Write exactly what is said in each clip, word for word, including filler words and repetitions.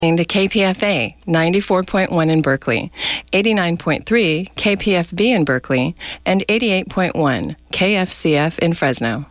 To K P F A ninety-four point one in Berkeley, eighty-nine point three K P F B in Berkeley, and eighty-eight point one K F C F in Fresno.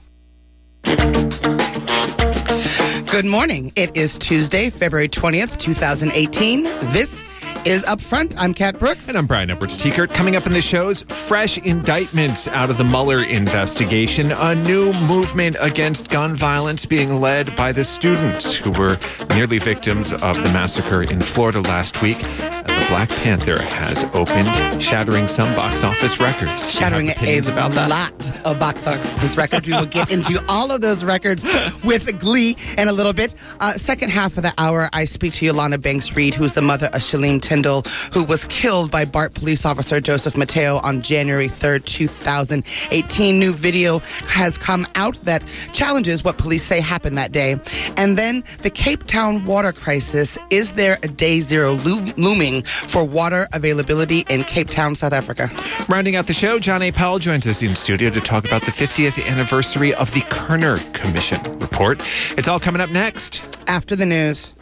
Good morning. It is Tuesday, February twentieth, twenty eighteen. This is Up Front. I'm Kat Brooks. And I'm Brian Edwards-Teekert. Coming up in the shows, fresh indictments out of the Mueller investigation, a new movement against gun violence being led by the students who were nearly victims of the massacre in Florida last week. The Black Panther has opened, shattering some box office records. Shattering a about that? lot of box office records. We will get into all of those records with glee in a little bit. Uh, second half of the hour, I speak to Yolanda Banks-Reed, who's the mother of Shalim Tyndall, who was killed by BART police officer Joseph Mateo on January third, twenty eighteen. New video has come out that challenges what police say happened that day. And then the Cape Town water crisis. Is there a day zero lo- looming for water availability in Cape Town, South Africa? Rounding out the show, John A. Powell joins us in studio to talk about the fiftieth anniversary of the Kerner Commission report. It's all coming up next. After the news.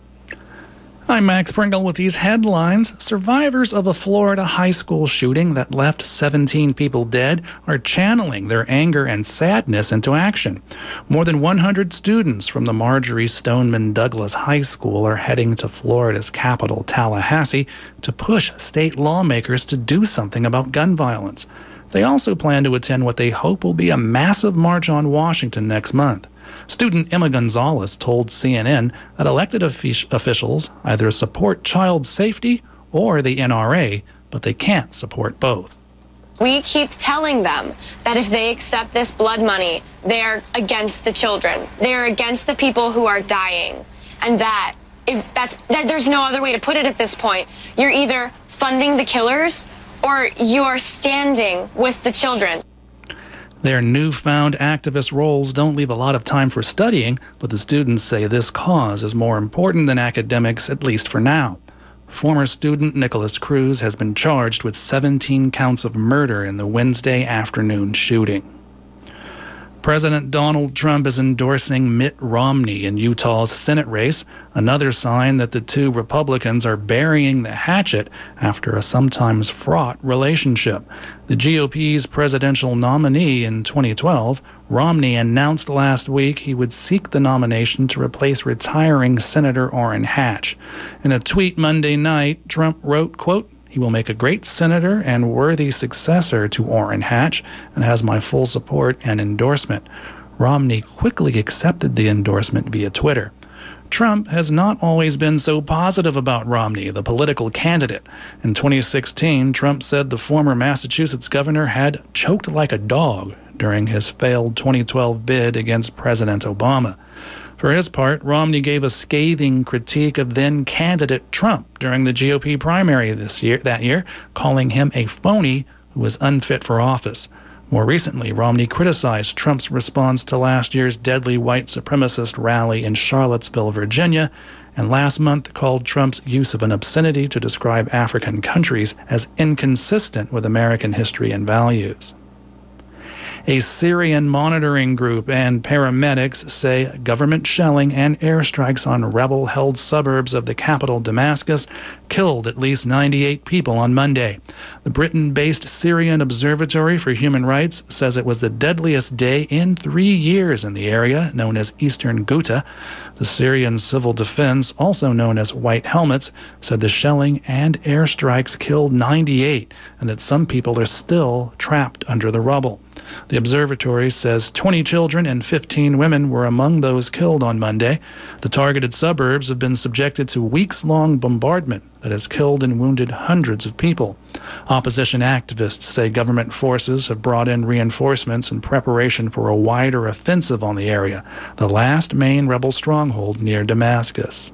I'm Max Pringle with these headlines. Survivors of a Florida high school shooting that left seventeen people dead are channeling their anger and sadness into action. More than one hundred students from the Marjorie Stoneman Douglas High School are heading to Florida's capital, Tallahassee, to push state lawmakers to do something about gun violence. They also plan to attend what they hope will be a massive march on Washington next month. Student Emma Gonzalez told C N N that elected officials either support child safety or the N R A, but they can't support both. We keep telling them that if they accept this blood money, they're against the children. They're against the people who are dying. And that is, that's, that there's no other way to put it at this point. You're either funding the killers or you're standing with the children. Their newfound activist roles don't leave a lot of time for studying, but the students say this cause is more important than academics, at least for now. Former student Nicholas Cruz has been charged with seventeen counts of murder in the Wednesday afternoon shooting. President Donald Trump is endorsing Mitt Romney in Utah's Senate race, another sign that the two Republicans are burying the hatchet after a sometimes fraught relationship. The G O P's presidential nominee in twenty twelve, Romney announced last week he would seek the nomination to replace retiring Senator Orrin Hatch. In a tweet Monday night, Trump wrote, quote, "He will make a great senator and worthy successor to Orrin Hatch and has my full support and endorsement." Romney quickly accepted the endorsement via Twitter. Trump has not always been so positive about Romney, the political candidate. In twenty sixteen, Trump said the former Massachusetts governor had choked like a dog during his failed twenty twelve bid against President Obama. For his part, Romney gave a scathing critique of then-candidate Trump during the G O P primary this year, that year, calling him a phony who was unfit for office. More recently, Romney criticized Trump's response to last year's deadly white supremacist rally in Charlottesville, Virginia, and last month called Trump's use of an obscenity to describe African countries as inconsistent with American history and values. A Syrian monitoring group and paramedics say government shelling and airstrikes on rebel-held suburbs of the capital, Damascus, killed at least ninety-eight people on Monday. The Britain-based Syrian Observatory for Human Rights says it was the deadliest day in three years in the area, known as Eastern Ghouta. The Syrian Civil Defense, also known as White Helmets, said the shelling and airstrikes killed ninety-eight and that some people are still trapped under the rubble. The observatory says twenty children and fifteen women were among those killed on Monday. The targeted suburbs have been subjected to weeks-long bombardment that has killed and wounded hundreds of people. Opposition activists say government forces have brought in reinforcements in preparation for a wider offensive on the area, the last main rebel stronghold near Damascus.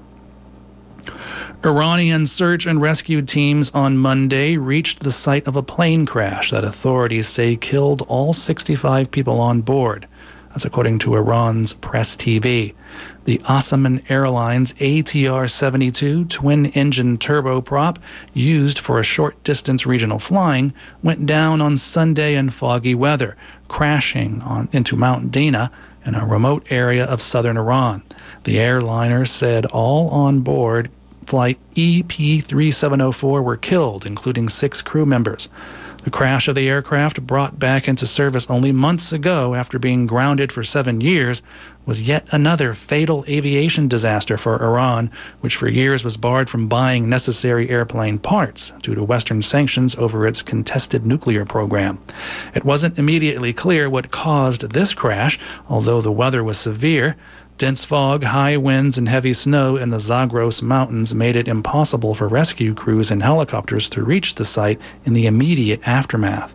Iranian search and rescue teams on Monday reached the site of a plane crash that authorities say killed all sixty-five people on board. That's according to Iran's Press T V. The Asaman Airlines A T R seventy-two twin-engine turboprop used for a short-distance regional flying went down on Sunday in foggy weather, crashing on into Mount Dina in a remote area of southern Iran. The airliner said all on board flight E P three seven oh four were killed, including six crew members. The crash of the aircraft, brought back into service only months ago after being grounded for seven years, was yet another fatal aviation disaster for Iran, which for years was barred from buying necessary airplane parts due to Western sanctions over its contested nuclear program. It wasn't immediately clear what caused this crash, although the weather was severe. Dense fog, high winds, and heavy snow in the Zagros Mountains made it impossible for rescue crews and helicopters to reach the site in the immediate aftermath.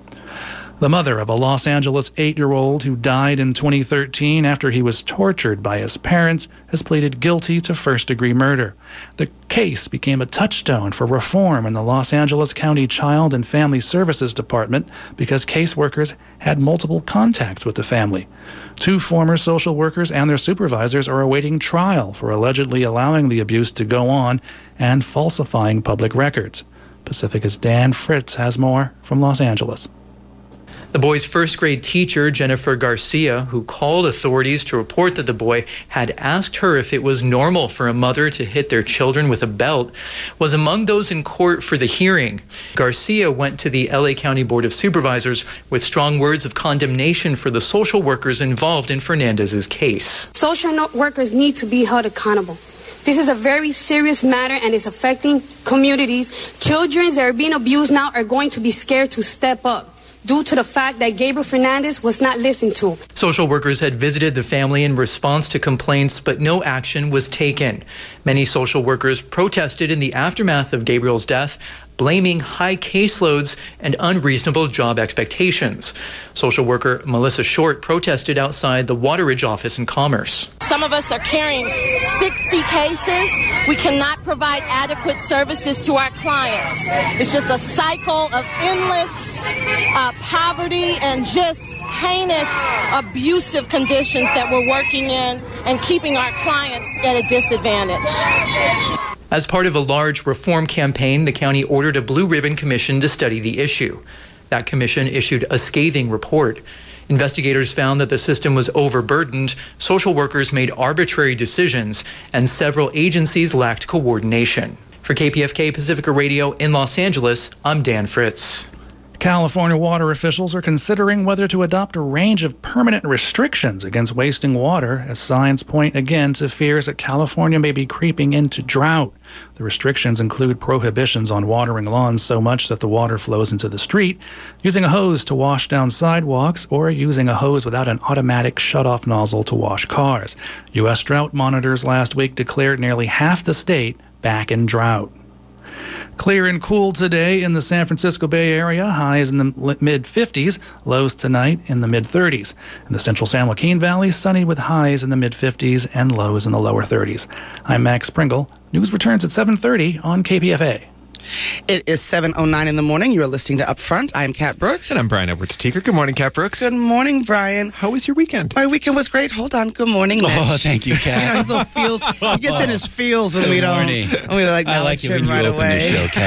The mother of a Los Angeles eight-year-old who died in twenty thirteen after he was tortured by his parents has pleaded guilty to first-degree murder. The case became a touchstone for reform in the Los Angeles County Child and Family Services Department because caseworkers had multiple contacts with the family. Two former social workers and their supervisors are awaiting trial for allegedly allowing the abuse to go on and falsifying public records. Pacifica's Dan Fritz has more from Los Angeles. The boy's first-grade teacher, Jennifer Garcia, who called authorities to report that the boy had asked her if it was normal for a mother to hit their children with a belt, was among those in court for the hearing. Garcia went to the L A County Board of Supervisors with strong words of condemnation for the social workers involved in Fernandez's case. Social workers need to be held accountable. This is a very serious matter and it's affecting communities. Children that are being abused now are going to be scared to step up due to the fact that Gabriel Fernandez was not listened to. Social workers had visited the family in response to complaints, but no action was taken. Many social workers protested in the aftermath of Gabriel's death, blaming high caseloads and unreasonable job expectations. Social worker Melissa Short protested outside the Wateridge office in Commerce. Some of us are carrying sixty cases. We cannot provide adequate services to our clients. It's just a cycle of endless uh, poverty and just heinous, abusive conditions that we're working in and keeping our clients at a disadvantage. As part of a large reform campaign, the county ordered a Blue Ribbon Commission to study the issue. That commission issued a scathing report. Investigators found that the system was overburdened, social workers made arbitrary decisions, and several agencies lacked coordination. For K P F K Pacifica Radio in Los Angeles, I'm Dan Fritz. California water officials are considering whether to adopt a range of permanent restrictions against wasting water as signs point again to fears that California may be creeping into drought. The restrictions include prohibitions on watering lawns so much that the water flows into the street, using a hose to wash down sidewalks, or using a hose without an automatic shutoff nozzle to wash cars. U S drought monitors last week declared nearly half the state back in drought. Clear and cool today in the San Francisco Bay Area, highs in the mid fifties, lows tonight in the mid thirties. In the central San Joaquin Valley, sunny with highs in the mid fifties and lows in the lower thirties. I'm Max Pringle. News returns at seven thirty on K P F A. It is seven oh nine in the morning. You are listening to Upfront. I'm Kat Brooks. And I'm Brian Edwards-Teeker. Good morning, Kat Brooks. Good morning, Brian. How was your weekend? My weekend was great. Hold on. Good morning, Mitch. Oh, thank you, Kat. You know, his little feels. He gets in his feels when Good we don't. morning. When we like I like it when you right open away. the show,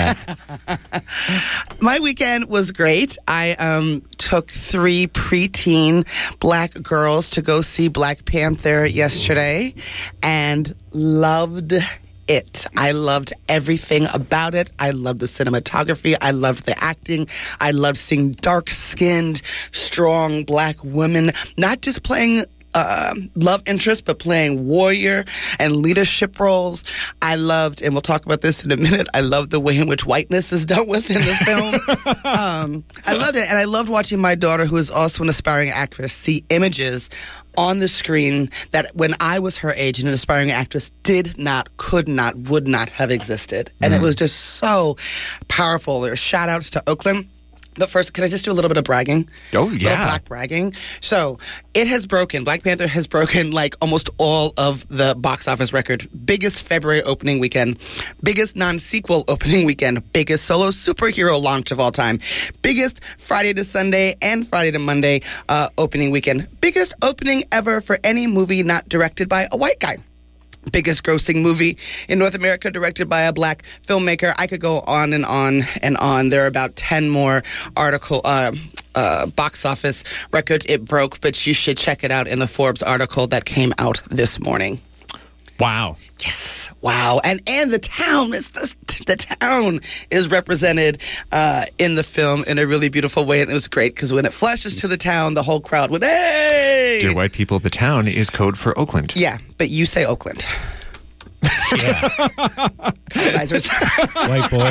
Kat. My weekend was great. I um, took three preteen black girls to go see Black Panther yesterday and loved it. I loved everything about it. I loved the cinematography. I loved the acting. I loved seeing dark-skinned, strong black women, not just playing Uh, love interest, but playing warrior and leadership roles. I loved, and we'll talk about this in a minute, I loved the way in which whiteness is dealt with in the film. um, I loved it, and I loved watching my daughter, who is also an aspiring actress, see images on the screen that when I was her age and an aspiring actress did not, could not, would not have existed. And mm-hmm. it was just so powerful. There's shout-outs to Oakland. But first, can I just do a little bit of bragging? Oh, yeah. A little black bragging. So, it has broken, Black Panther has broken like almost all of the box office record. Biggest February opening weekend. Biggest non-sequel opening weekend. Biggest solo superhero launch of all time. Biggest Friday to Sunday and Friday to Monday uh, opening weekend. Biggest opening ever for any movie not directed by a white guy. Biggest grossing movie in North America directed by a black filmmaker. I could go on and on and on. There are about ten more article uh, uh, box office records it broke, but you should check it out in the Forbes article that came out this morning. Wow. Yes. Wow. And and the town, is the, the town is represented uh, in the film in a really beautiful way. And it was great because when it flashes to the town, the whole crowd went, hey! Dear white people, the town is code for Oakland. Yeah, but you say Oakland. Yeah. Colonizers. White boy.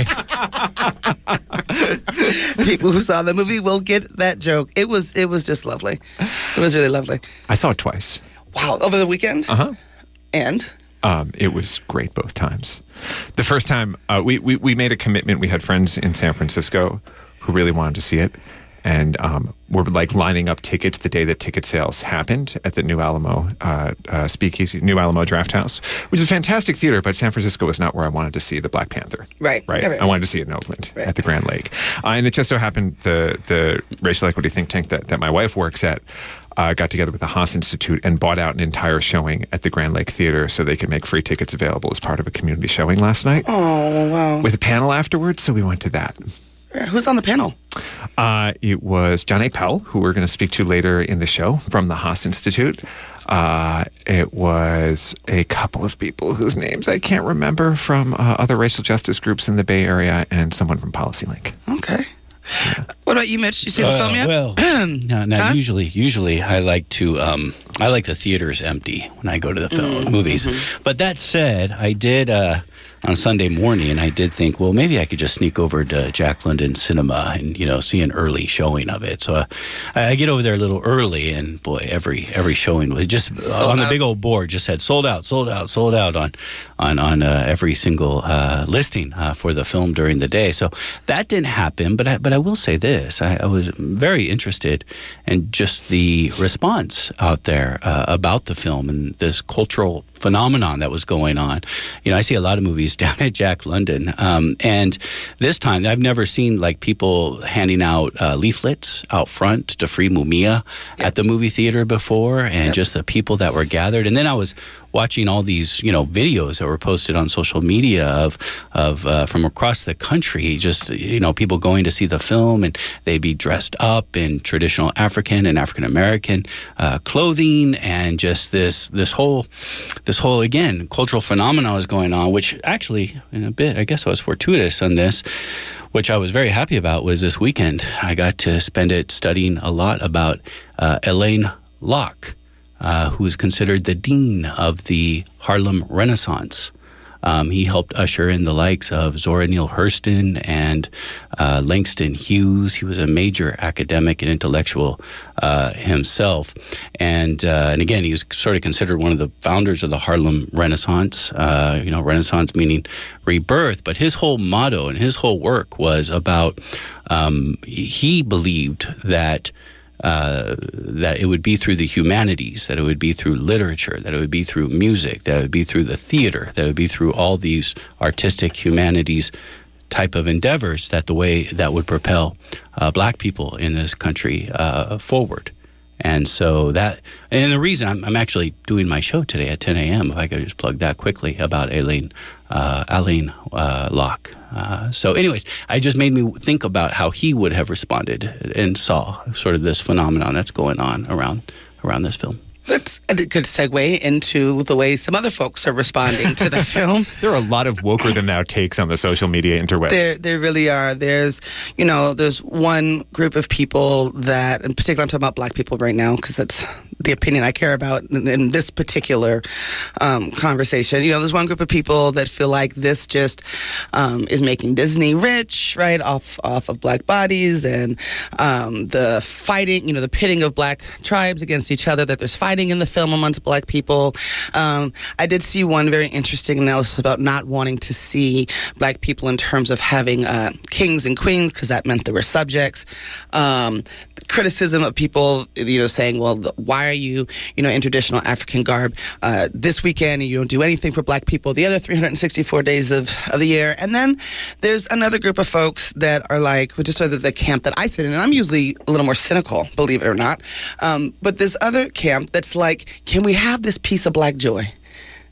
People who saw the movie will get that joke. It was it was just lovely. It was really lovely. I saw it twice. Wow, over the weekend? Uh-huh. And? Um, it was great both times. The first time, uh, we, we, we made a commitment. We had friends in San Francisco who really wanted to see it. And um, we're like lining up tickets the day that ticket sales happened at the New Alamo uh, uh, Speakeasy, New Alamo Draft House, which is a fantastic theater, but San Francisco was not where I wanted to see the Black Panther. Right. Right. Yeah, right. I wanted to see it in Oakland Right. at the Grand Lake. Uh, and it just so happened the, the racial equity think tank that, that my wife works at Uh, got together with the Haas Institute and bought out an entire showing at the Grand Lake Theater so they could make free tickets available as part of a community showing last night. Oh, wow. With a panel afterwards, so we went to that. Who's on the panel? Uh, it was John A. Pell, who we're going to speak to later in the show from the Haas Institute. Uh, it was a couple of people whose names I can't remember from uh, other racial justice groups in the Bay Area and someone from PolicyLink. Okay. Yeah. What about you, Mitch? You see the Uh, film yet? Well, no, no. Huh? Usually, usually I like to. Um, I like the theaters empty when I go to the film Mm-hmm. movies. But that said, I did uh, on Sunday morning. I did think, well, maybe I could just sneak over to Jack London Cinema and you know see an early showing of it. So uh, I, I get over there a little early, and boy, every every showing was just uh, on the out. big old board just had sold out, sold out, sold out on on on uh, every single uh, listing uh, for the film during the day. So that didn't happen, but I, but I will say this: I, I was very interested in just the response out there uh, about the film and this cultural phenomenon that was going on. You know, I see a lot of movies down at Jack London, um, and this time I've never seen like people handing out uh, leaflets out front to free Mumia at the movie theater before, and Yep. just the people that were gathered. And then I was watching all these, you know, videos that were posted on social media of of uh, from across the country, just you know, people going to see the film, and they'd be dressed up in traditional African and African American uh, clothing, and just this this whole this whole again cultural phenomenon was going on, which actually in a bit, I guess I was fortuitous on this, which I was very happy about, was this weekend I got to spend it studying a lot about uh, Alain Locke. Uh, who is considered the dean of the Harlem Renaissance. Um, he helped usher in the likes of Zora Neale Hurston and uh, Langston Hughes. He was a major academic and intellectual uh, himself. And uh, and again, he was sort of considered one of the founders of the Harlem Renaissance, uh, you know, Renaissance meaning rebirth. But his whole motto and his whole work was about, um, he believed that Uh, that it would be through the humanities, that it would be through literature, that it would be through music, that it would be through the theater, that it would be through all these artistic humanities type of endeavors, that the way that would propel uh, black people in this country uh, forward. And so that, and the reason I'm, I'm actually doing my show today at ten a.m., if I could just plug that quickly, about Alain, uh, Alain uh, Locke. Uh, so anyways, it just made me think about how he would have responded and saw sort of this phenomenon that's going on around around this film. That's a good segue into the way some other folks are responding to the film. There are a lot of woker than thou takes on the social media interwebs. There, there really are. There's, you know, there's one group of people that, in particular, I'm talking about black people right now, because that's the opinion I care about in, in this particular um, conversation. You know, there's one group of people that feel like this just um, is making Disney rich, right, off off of black bodies, and um, the fighting, you know, the pitting of black tribes against each other, that there's fighting in the film amongst black people. Um, I did see one very interesting analysis about not wanting to see black people in terms of having uh, kings and queens, because that meant there were subjects. Um, criticism of people, you know, saying, well, the, why are you, you know, in traditional African garb uh, this weekend, and you don't do anything for black people the other three hundred sixty-four days of, of the year? And then there's another group of folks that are like, which is sort of the camp that I sit in, and I'm usually a little more cynical, believe it or not. Um, but this other camp that's like, can we have this piece of black joy?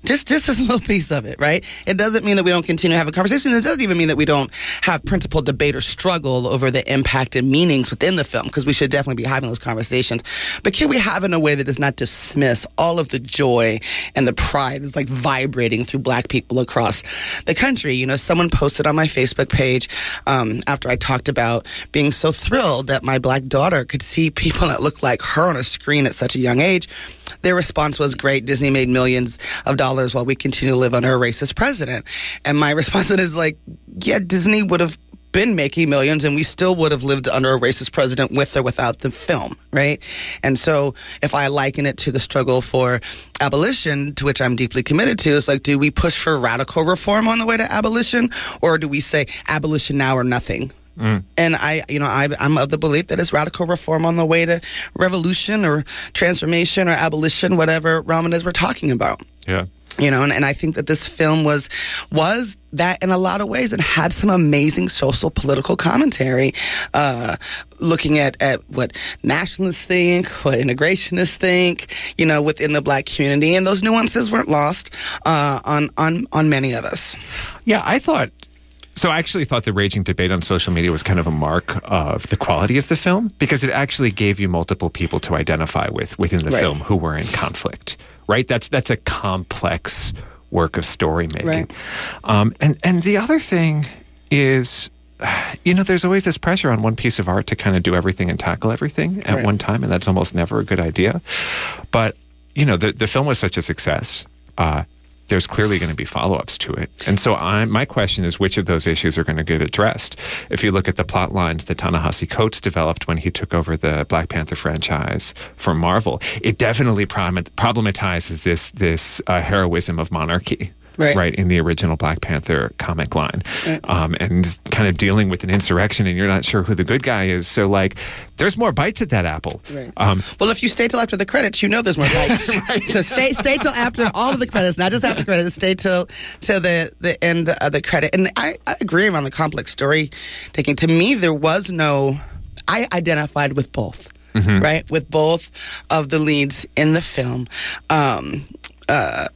Just just this little piece of it, right? It doesn't mean that we don't continue to have a conversation. It doesn't even mean that we don't have principled debate or struggle over the impact and meanings within the film, because we should definitely be having those conversations. But can we have it in a way that does not dismiss all of the joy and the pride that's like vibrating through Black people across the country? You know, someone posted on my Facebook page um, after I talked about being so thrilled that my Black daughter could see people that look like her on a screen at such a young age. Their response was, great, Disney made millions of dollars while we continue to live under a racist president. And my response to it is like, yeah, Disney would have been making millions and we still would have lived under a racist president with or without the film, right? And so if I liken it to the struggle for abolition, to which I'm deeply committed to, it's like, do we push for radical reform on the way to abolition, or do we say abolition now or nothing? Mm. And I, you know, I, I'm of the belief that it's radical reform on the way to revolution or transformation or abolition, whatever realm it is we're talking about. Yeah. You know, and, and I think that this film was was that in a lot of ways, and had some amazing social political commentary, uh, looking at, at what nationalists think, what integrationists think, you know, within the Black community, and those nuances weren't lost uh, on on on many of us. Yeah, I thought. So I actually thought the raging debate on social media was kind of a mark of the quality of the film, because it actually gave you multiple people to identify with within the right. film who were in conflict, right? That's that's a complex work of story making. Right. Um, and, and the other thing is, you know, there's always this pressure on one piece of art to kind of do everything and tackle everything at right. one time, and that's almost never a good idea. But, you know, the, the film was such a success. Uh, there's clearly going to be follow-ups to it. And so I, my question is, which of those issues are going to get addressed? If you look at the plot lines that Ta-Nehisi Coates developed when he took over the Black Panther franchise for Marvel, it definitely prom- problematizes this, this uh, heroism of monarchy. Right. right, in the original Black Panther comic line. Right. Um, and kind of dealing with an insurrection and you're not sure who the good guy is. So, like, there's more bites at that apple. Right. Um, well, if you stay till after the credits, you know there's more bites. Right. So stay stay till after all of the credits, not just after the credits, stay till, till the, the end of the credit. And I, I agree around the complex story taking. To me, there was no... I identified with both, mm-hmm. right? With both of the leads in the film. Um... Uh...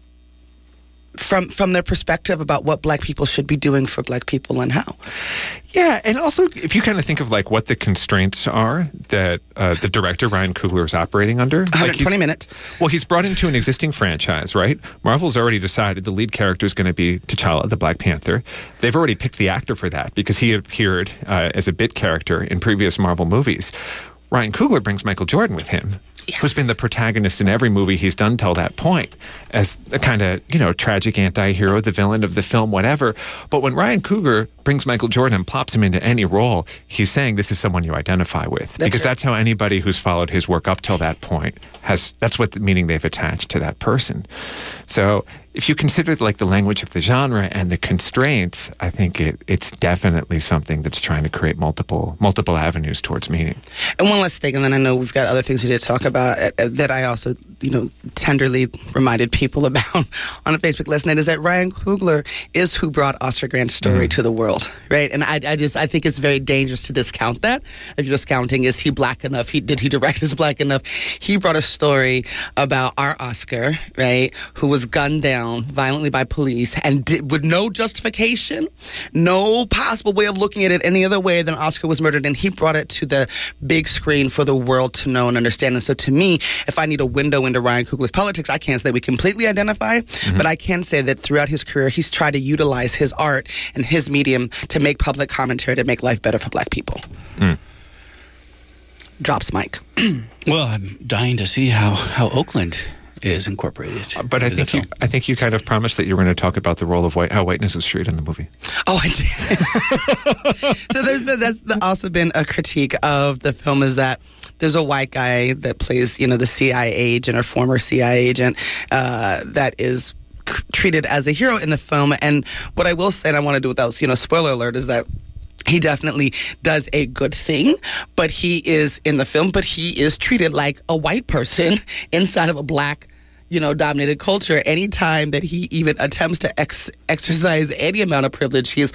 From from their perspective about what Black people should be doing for Black people and how. Yeah, and also if you kind of think of like what the constraints are that uh, the director Ryan Coogler is operating under. one hundred twenty like minutes. Well, he's brought into an existing franchise, right? Marvel's already decided the lead character is going to be T'Challa, the Black Panther. They've already picked the actor for that because he appeared uh, as a bit character in previous Marvel movies. Ryan Coogler brings Michael Jordan with him. Yes. Who's been the protagonist in every movie he's done till that point as a kind of, you know, tragic anti-hero, the villain of the film, whatever. But when Ryan Coogler brings Michael Jordan and plops him into any role, he's saying this is someone you identify with. That's because right. that's how anybody who's followed his work up till that point has, that's what the meaning they've attached to that person. So if you consider like the language of the genre and the constraints, I think it it's definitely something that's trying to create multiple multiple avenues towards meaning. And one last thing, and then I know we've got other things we need to talk about uh, that I also, you know, tenderly reminded people about on a Facebook last night, is that Ryan Coogler is who brought Oscar Grant's story mm. to the world, right? And I, I just I think it's very dangerous to discount that. If you're discounting, is he Black enough? He did he direct as Black enough? He brought a story about our Oscar, right, who was gunned down violently by police and did, with no justification, no possible way of looking at it any other way than Oscar was murdered, and he brought it to the big screen for the world to know and understand. And so to me, if I need a window into Ryan Coogler's politics, I can't say we completely identify, mm-hmm. but I can say that throughout his career, he's tried to utilize his art and his medium to make public commentary to make life better for Black people. Mm. Drops mic. Well, I'm dying to see how, how Oakland is incorporated. Uh, but I think you, I think you kind of promised that you were going to talk about the role of white, how whiteness is treated in the movie. Oh, I did. So there's been, that's also been a critique of the film, is that there's a white guy that plays, you know, the C I A agent or former C I A agent uh, that is c- treated as a hero in the film. And what I will say, and I want to do without, you know, spoiler alert, is that he definitely does a good thing, but he is in the film, but he is treated like a white person inside of a Black, you know, dominated culture. Anytime that he even attempts to ex- exercise any amount of privilege, he is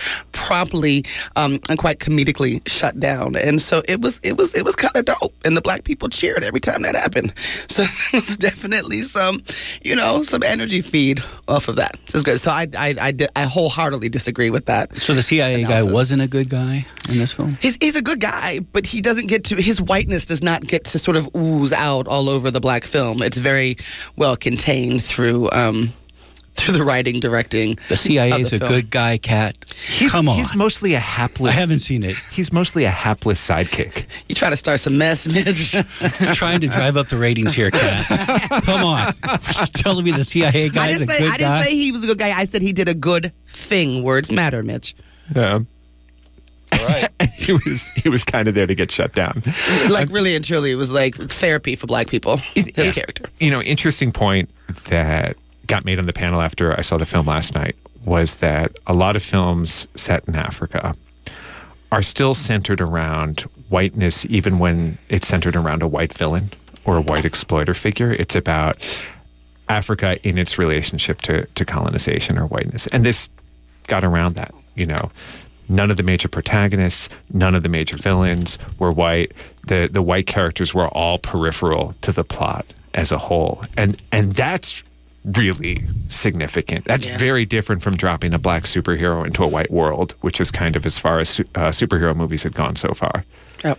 promptly um, and quite comedically shut down. And so it was it was it was kind of dope, and the black people cheered every time that happened. So it was definitely some, you know, some energy feed off of that. It was good. So I I I, di- I wholeheartedly disagree with that. So the C I A analysis. guy wasn't a good guy in this film? He's he's a good guy, but he doesn't get to, his whiteness does not get to sort of ooze out all over the black film. It's very well contained through um, through the writing, directing. The C I A is a film. good guy, Kat. He's, Come on. He's mostly a hapless... I haven't seen it. He's mostly a hapless sidekick. You try to start some mess, Mitch. Trying to drive up the ratings here, Kat. Come on. Telling me the C I A guy I is a didn't say good I didn't guy? say he was a good guy. I said he did a good thing. Words matter, Mitch. Yeah. All right. he was he was kind of there to get shut down. Like, really and truly, it was like therapy for black people, It- his it- character. You know, interesting point that got made on the panel after I saw the film last night was that a lot of films set in Africa are still centered around whiteness, even when it's centered around a white villain or a white exploiter figure. It's about Africa in its relationship to, to colonization or whiteness. And this got around that, you know. None of the major protagonists, none of the major villains were white. The the white characters were all peripheral to the plot as a whole. And and that's really significant. That's Yeah. very different from dropping a black superhero into a white world, which is kind of as far as uh, superhero movies had gone so far. Yep.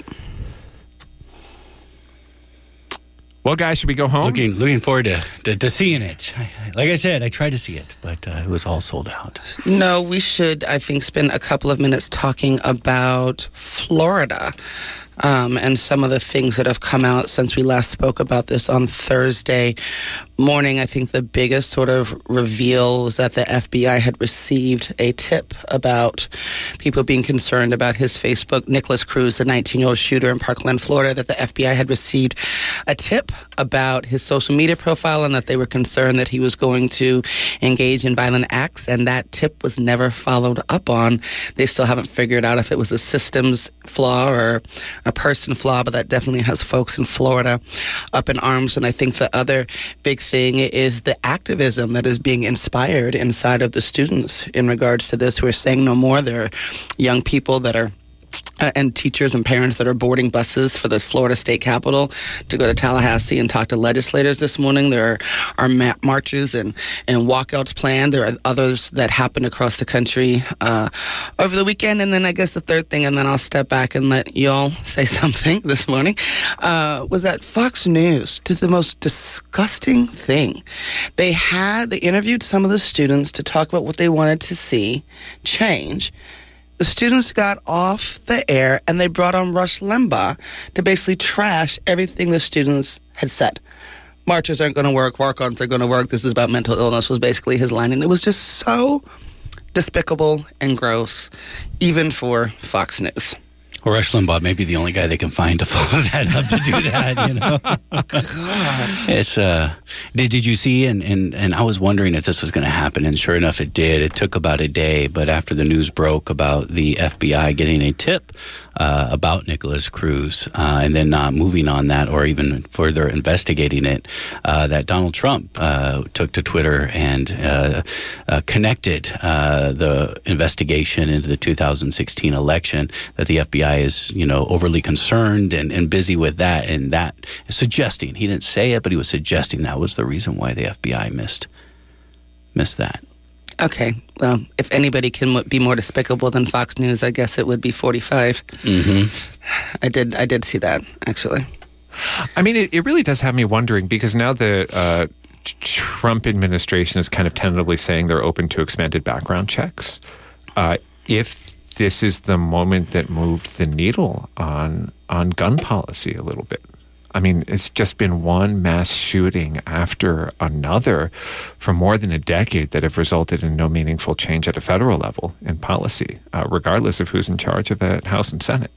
Well, guys, should we go home? Looking looking forward to, to, to seeing it. Like I said, I tried to see it, but uh, it was all sold out. No, we should, I think, spend a couple of minutes talking about Florida. Um, and some of the things that have come out since we last spoke about this on Thursday morning. I think the biggest sort of reveal was that the F B I had received a tip about people being concerned about his Facebook, Nicholas Cruz, the nineteen-year-old shooter in Parkland, Florida, that the F B I had received a tip about his social media profile and that they were concerned that he was going to engage in violent acts, and that tip was never followed up on. They still haven't figured out if it was a systems flaw or a person flaw, but that definitely has folks in Florida up in arms. And I think the other big thing is the activism that is being inspired inside of the students in regards to this. We're saying no more. There are young people that are Uh, and teachers and parents that are boarding buses for the Florida State Capitol to go to Tallahassee and talk to legislators this morning. There are, are ma- marches and, and walkouts planned. There are others that happened across the country uh, over the weekend. And then I guess the third thing, and then I'll step back and let y'all say something this morning, uh, was that Fox News did the most disgusting thing. They had, they interviewed some of the students to talk about what they wanted to see change. The students got off the air and they brought on Rush Limbaugh to basically trash everything the students had said. Marches aren't going to work, walk-ons are going to work, this is about mental illness was basically his line. And it was just so despicable and gross, even for Fox News. Or Rush Limbaugh may be the only guy they can find to follow that up to do that, you know? God. It's, uh, did, did you see, and, and, and I was wondering if this was going to happen, and sure enough it did. It took about a day, but after the news broke about the F B I getting a tip uh, about Nicholas Cruz, uh, and then not moving on that or even further investigating it, uh, that Donald Trump uh, took to Twitter and uh, uh, connected uh, the investigation into the two thousand sixteen election, that the F B I is, you know, overly concerned and, and busy with that, and that suggesting, he didn't say it, but he was suggesting that was the reason why the F B I missed missed that. Okay, well, if anybody can w- be more despicable than Fox News, I guess it would be forty-five. Mm-hmm. I did I did see that, actually. I mean, it, it really does have me wondering, because now the uh, Trump administration is kind of tentatively saying they're open to expanded background checks. Uh, if this is the moment that moved the needle on on gun policy a little bit. I mean, it's just been one mass shooting after another for more than a decade that have resulted in no meaningful change at a federal level in policy, uh, regardless of who's in charge of the House and Senate.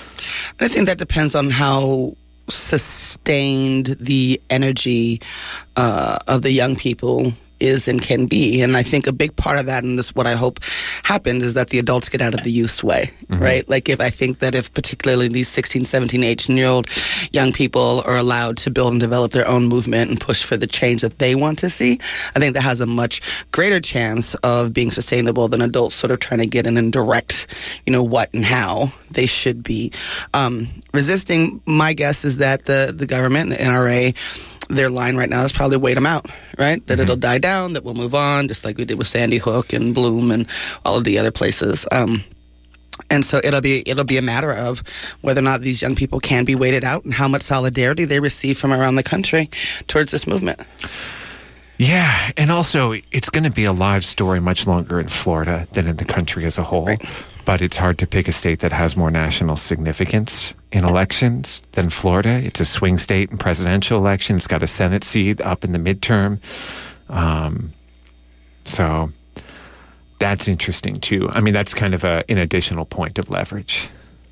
I think that depends on how sustained the energy uh, of the young people is and can be. And I think a big part of that, and this what I hope happens, is that the adults get out of the youth's way, mm-hmm. right? Like if I think that if particularly these sixteen, seventeen, eighteen-year-old young people are allowed to build and develop their own movement and push for the change that they want to see, I think that has a much greater chance of being sustainable than adults sort of trying to get in and direct, you know, what and how they should be um, resisting. My guess is that the, the government, the N R A, their line right now is probably wait them out, right? That mm-hmm. it'll die down, that we'll move on, just like we did with Sandy Hook and Bloom and all of the other places. Um, and so it'll be it'll be a matter of whether or not these young people can be waited out and how much solidarity they receive from around the country towards this movement. Yeah, and also it's going to be a live story much longer in Florida than in the country as a whole. Right. But it's hard to pick a state that has more national significance in elections than Florida. It's a swing state in presidential election. It's got a Senate seat up in the midterm. Um, so that's interesting, too. I mean, that's kind of a, an additional point of leverage.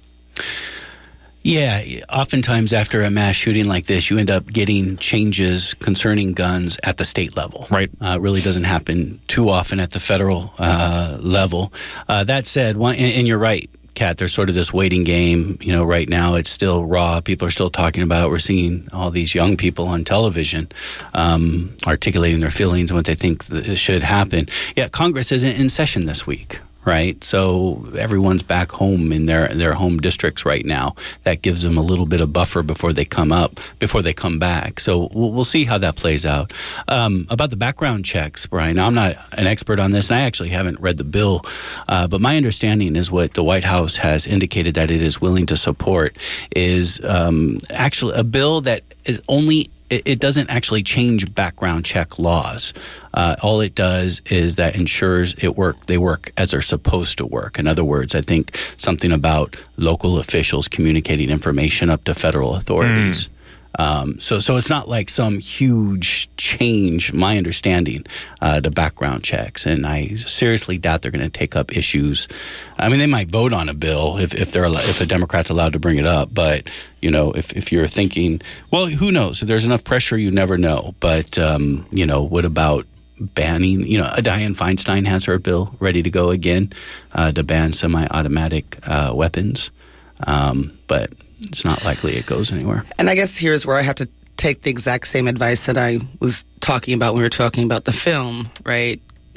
Yeah, oftentimes after a mass shooting like this, you end up getting changes concerning guns at the state level. Right. Uh, it really doesn't happen too often at the federal uh, level. Uh, that said, one, and, and you're right, Kat, there's sort of this waiting game. You know, right now it's still raw. People are still talking about it. We're seeing all these young people on television um, articulating their feelings and what they think th- should happen. Yeah, Congress isn't in session this week. Right, so everyone's back home in their their home districts right now. That gives them a little bit of buffer before they come up, before they come back. So we'll, we'll see how that plays out. Um, about the background checks, Brian, I'm not an expert on this, and I actually haven't read the bill, uh, but my understanding is what the White House has indicated that it is willing to support is um, actually a bill that is only it doesn't actually change background check laws. Uh, all it does is that ensures it work. They work as they're supposed to work. In other words, I think something about local officials communicating information up to federal authorities. Mm. Um, so, so it's not like some huge change, my understanding, uh, to background checks. And I seriously doubt they're going to take up issues. I mean, they might vote on a bill if, if they're if a Democrat's allowed to bring it up. But, you know, if, if you're thinking, well, who knows? If there's enough pressure, you never know. But, um, you know, what about banning, you know, Dianne Feinstein has her bill ready to go again uh, to ban semi-automatic uh, weapons. Um, but it's not likely it goes anywhere. And I guess here's where I have to take the exact same advice that I was talking about when we were talking about the film, right?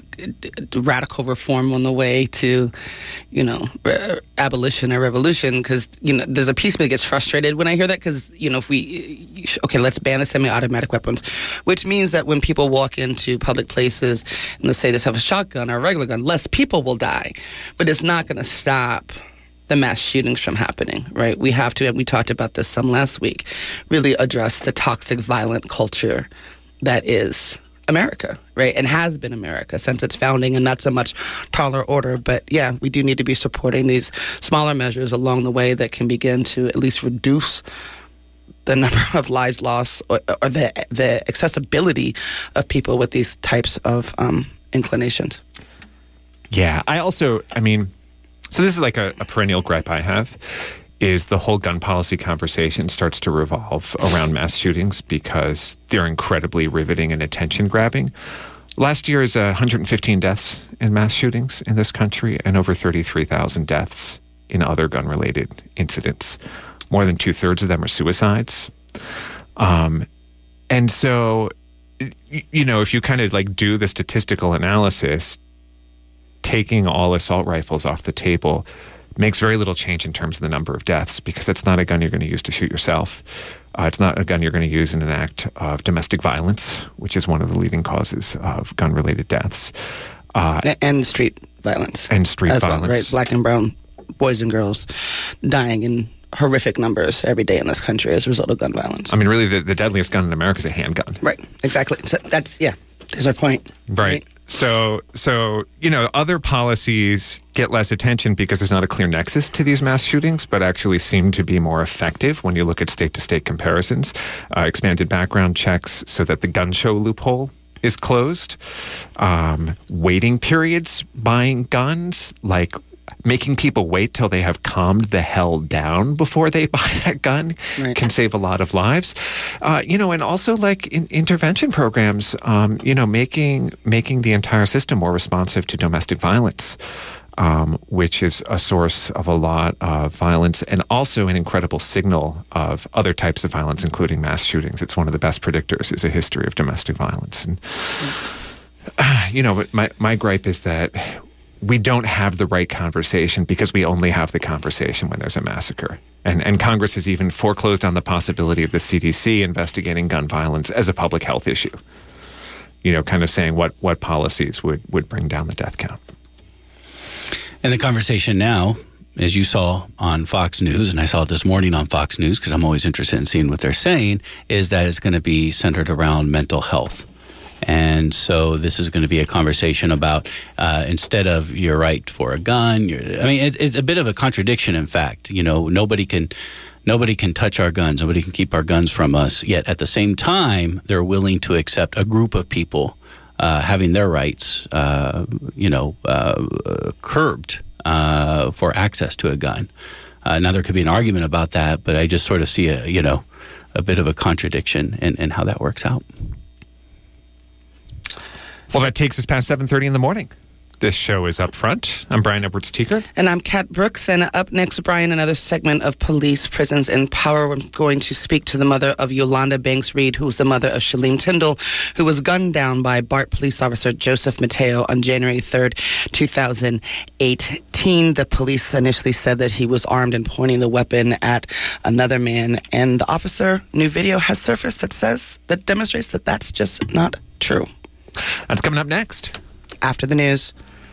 Radical reform on the way to, you know, re- abolition or revolution. Because, you know, there's a piece of me that gets frustrated when I hear that. Because, you know, if we, okay, let's ban the semi-automatic weapons, which means that when people walk into public places and let's say they have a shotgun or a regular gun, less people will die. But it's not going to stop the mass shootings from happening, right? We have to, and we talked about this some last week, really address the toxic, violent culture that is America, right? And has been America since its founding, and that's a much taller order. But yeah, we do need to be supporting these smaller measures along the way that can begin to at least reduce the number of lives lost or, or the the accessibility of people with these types of um, inclinations. Yeah, I also, I mean, so this is like a, a perennial gripe I have, is the whole gun policy conversation starts to revolve around mass shootings because they're incredibly riveting and attention-grabbing. Last year is uh, one hundred fifteen deaths in mass shootings in this country and over thirty-three thousand deaths in other gun-related incidents. More than two-thirds of them are suicides. Um, and so, you know, if you kind of like do the statistical analysis, taking all assault rifles off the table makes very little change in terms of the number of deaths because it's not a gun you're going to use to shoot yourself. Uh, it's not a gun you're going to use in an act of domestic violence, which is one of the leading causes of gun-related deaths. Uh, and street violence. And street as violence. Well, right? Black and brown boys and girls dying in horrific numbers every day in this country as a result of gun violence. I mean, really, the, the deadliest gun in America is a handgun. Right, exactly. So that's, yeah, there's our point. Right. right? So, so you know, other policies get less attention because there's not a clear nexus to these mass shootings, but actually seem to be more effective when you look at state-to-state comparisons. Uh, expanded background checks so that the gun show loophole is closed. Um, waiting periods buying guns, like making people wait till they have calmed the hell down before they buy that gun right. can save a lot of lives. Uh, you know, and also like in intervention programs, um, you know, making making the entire system more responsive to domestic violence, um, which is a source of a lot of violence and also an incredible signal of other types of violence, including mass shootings. It's one of the best predictors, is a history of domestic violence. And, uh, you know, my, my gripe is that we don't have the right conversation because we only have the conversation when there's a massacre. And and Congress has even foreclosed on the possibility of the C D C investigating gun violence as a public health issue. You know, kind of saying what, what policies would, would bring down the death count. And the conversation now, as you saw on Fox News, and I saw it this morning on Fox News because I'm always interested in seeing what they're saying, is that it's going to be centered around mental health. And so this is going to be a conversation about uh, instead of your right for a gun, you're, I mean, it, it's a bit of a contradiction, in fact. You know, nobody can nobody can touch our guns. Nobody can keep our guns from us. Yet at the same time, they're willing to accept a group of people uh, having their rights, uh, you know, uh, curbed uh, for access to a gun. Uh, now, there could be an argument about that, but I just sort of see a, you know, a bit of a contradiction in, in how that works out. Well, that takes us past seven thirty in the morning. This show is Up Front. I'm Brian Edwards-Teeker. And I'm Kat Brooks. And up next, Brian, another segment of Police, Prisons, and Power. We're going to speak to the mother of Yolanda Banks-Reed, who was the mother of Shalim Tyndall, who was gunned down by BART police officer Joseph Mateo on January third, two thousand eighteen. The police initially said that he was armed and pointing the weapon at another man. And the officer, new video has surfaced that says, that demonstrates that that's just not true. That's coming up next. After the news.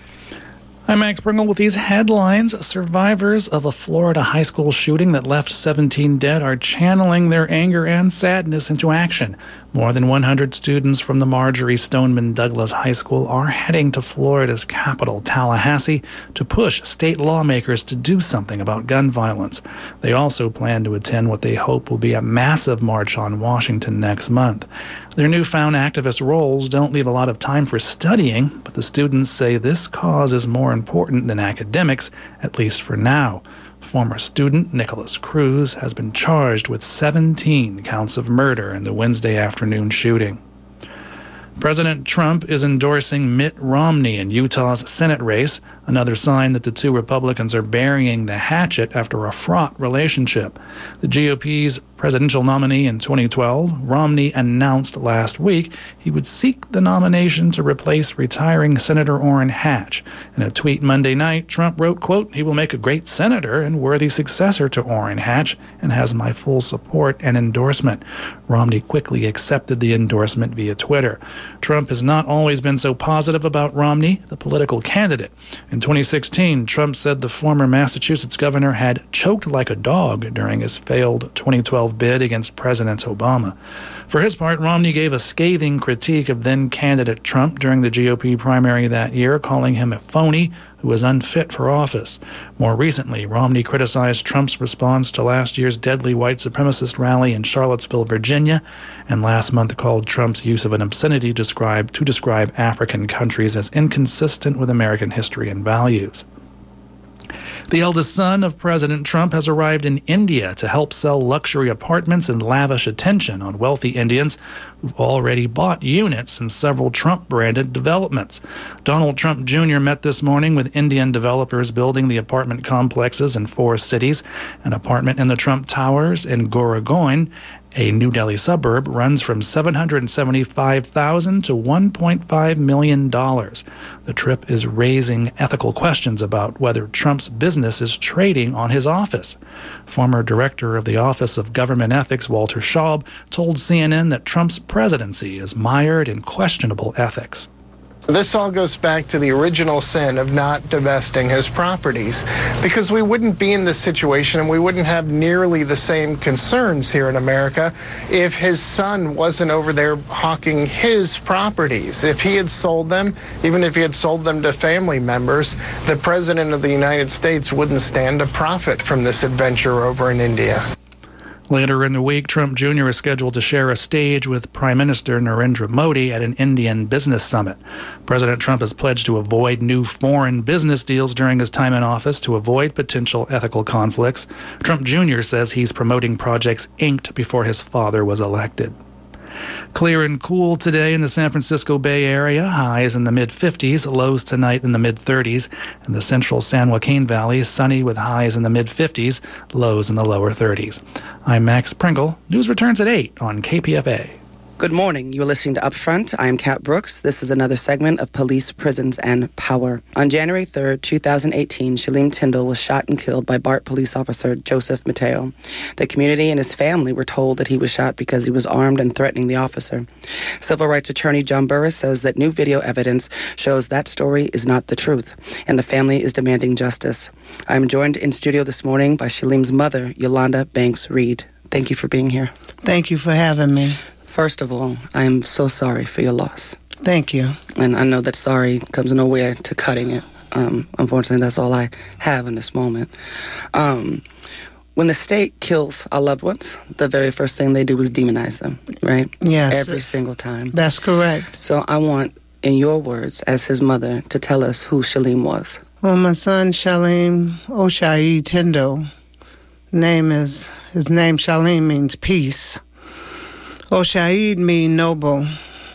I'm Max Pringle with these headlines. Survivors of a Florida high school shooting that left seventeen dead are channeling their anger and sadness into action. More than one hundred students from the Marjorie Stoneman Douglas High School are heading to Florida's capital, Tallahassee, to push state lawmakers to do something about gun violence. They also plan to attend what they hope will be a massive march on Washington next month. Their newfound activist roles don't leave a lot of time for studying, but the students say this cause is more important than academics, at least for now. Former student Nicholas Cruz has been charged with seventeen counts of murder in the Wednesday afternoon shooting. President Trump is endorsing Mitt Romney in Utah's Senate race, another sign that the two Republicans are burying the hatchet after a fraught relationship. The G O P's presidential nominee in twenty twelve, Romney announced last week he would seek the nomination to replace retiring Senator Orrin Hatch. In a tweet Monday night, Trump wrote, quote, "He will make a great senator and worthy successor to Orrin Hatch and has my full support and endorsement." Romney quickly accepted the endorsement via Twitter. Trump has not always been so positive about Romney, the political candidate. In twenty sixteen, Trump said the former Massachusetts governor had choked like a dog during his failed twenty twelve bid against President Obama. For his part, Romney gave a scathing critique of then-candidate Trump during the G O P primary that year, calling him a phony who was unfit for office. More recently, Romney criticized Trump's response to last year's deadly white supremacist rally in Charlottesville, Virginia, and last month called Trump's use of an obscenity described, to describe African countries as inconsistent with American history and values. The eldest son of President Trump has arrived in India to help sell luxury apartments and lavish attention on wealthy Indians who've already bought units in several Trump-branded developments. Donald Trump Junior met this morning with Indian developers building the apartment complexes in four cities. An apartment in the Trump Towers in Goregaon, a New Delhi suburb, runs from seven hundred seventy-five thousand dollars to one point five million dollars. The trip is raising ethical questions about whether Trump's business is trading on his office. Former director of the Office of Government Ethics, Walter Schaub, told C N N that Trump's presidency is mired in questionable ethics. This all goes back to the original sin of not divesting his properties, because we wouldn't be in this situation and we wouldn't have nearly the same concerns here in America if his son wasn't over there hawking his properties. If he had sold them, even if he had sold them to family members, the President of the United States wouldn't stand to profit from this adventure over in India. Later in the week, Trump Junior is scheduled to share a stage with Prime Minister Narendra Modi at an Indian business summit. President Trump has pledged to avoid new foreign business deals during his time in office to avoid potential ethical conflicts. Trump Junior says he's promoting projects inked before his father was elected. Clear and cool today in the San Francisco Bay Area. Highs in the mid-fifties, lows tonight in the mid-thirties. In the central San Joaquin Valley, sunny with highs in the mid-fifties, lows in the lower thirties. I'm Max Pringle. News returns at eight on K P F A. Good morning. You're listening to Upfront. I am Kat Brooks. This is another segment of Police, Prisons, and Power. On January third, twenty eighteen, Shalim Tindall was shot and killed by BART police officer Joseph Mateo. The community and his family were told that he was shot because he was armed and threatening the officer. Civil rights attorney John Burris says that new video evidence shows that story is not the truth, and the family is demanding justice. I am joined in studio this morning by Shalim's mother, Yolanda Banks Reed. Thank you for being here. Thank you for having me. First of all, I am so sorry for your loss. Thank you. And I know that sorry comes nowhere to cutting it. Um, unfortunately, that's all I have in this moment. Um, when the state kills our loved ones, the very first thing they do is demonize them, right? Yes. Every single time. That's correct. So I want, in your words, as his mother, to tell us who Shalim was. Well, my son, Shalim Oshai Tindall, name is, his name Shalim means peace. Oshahid mean noble.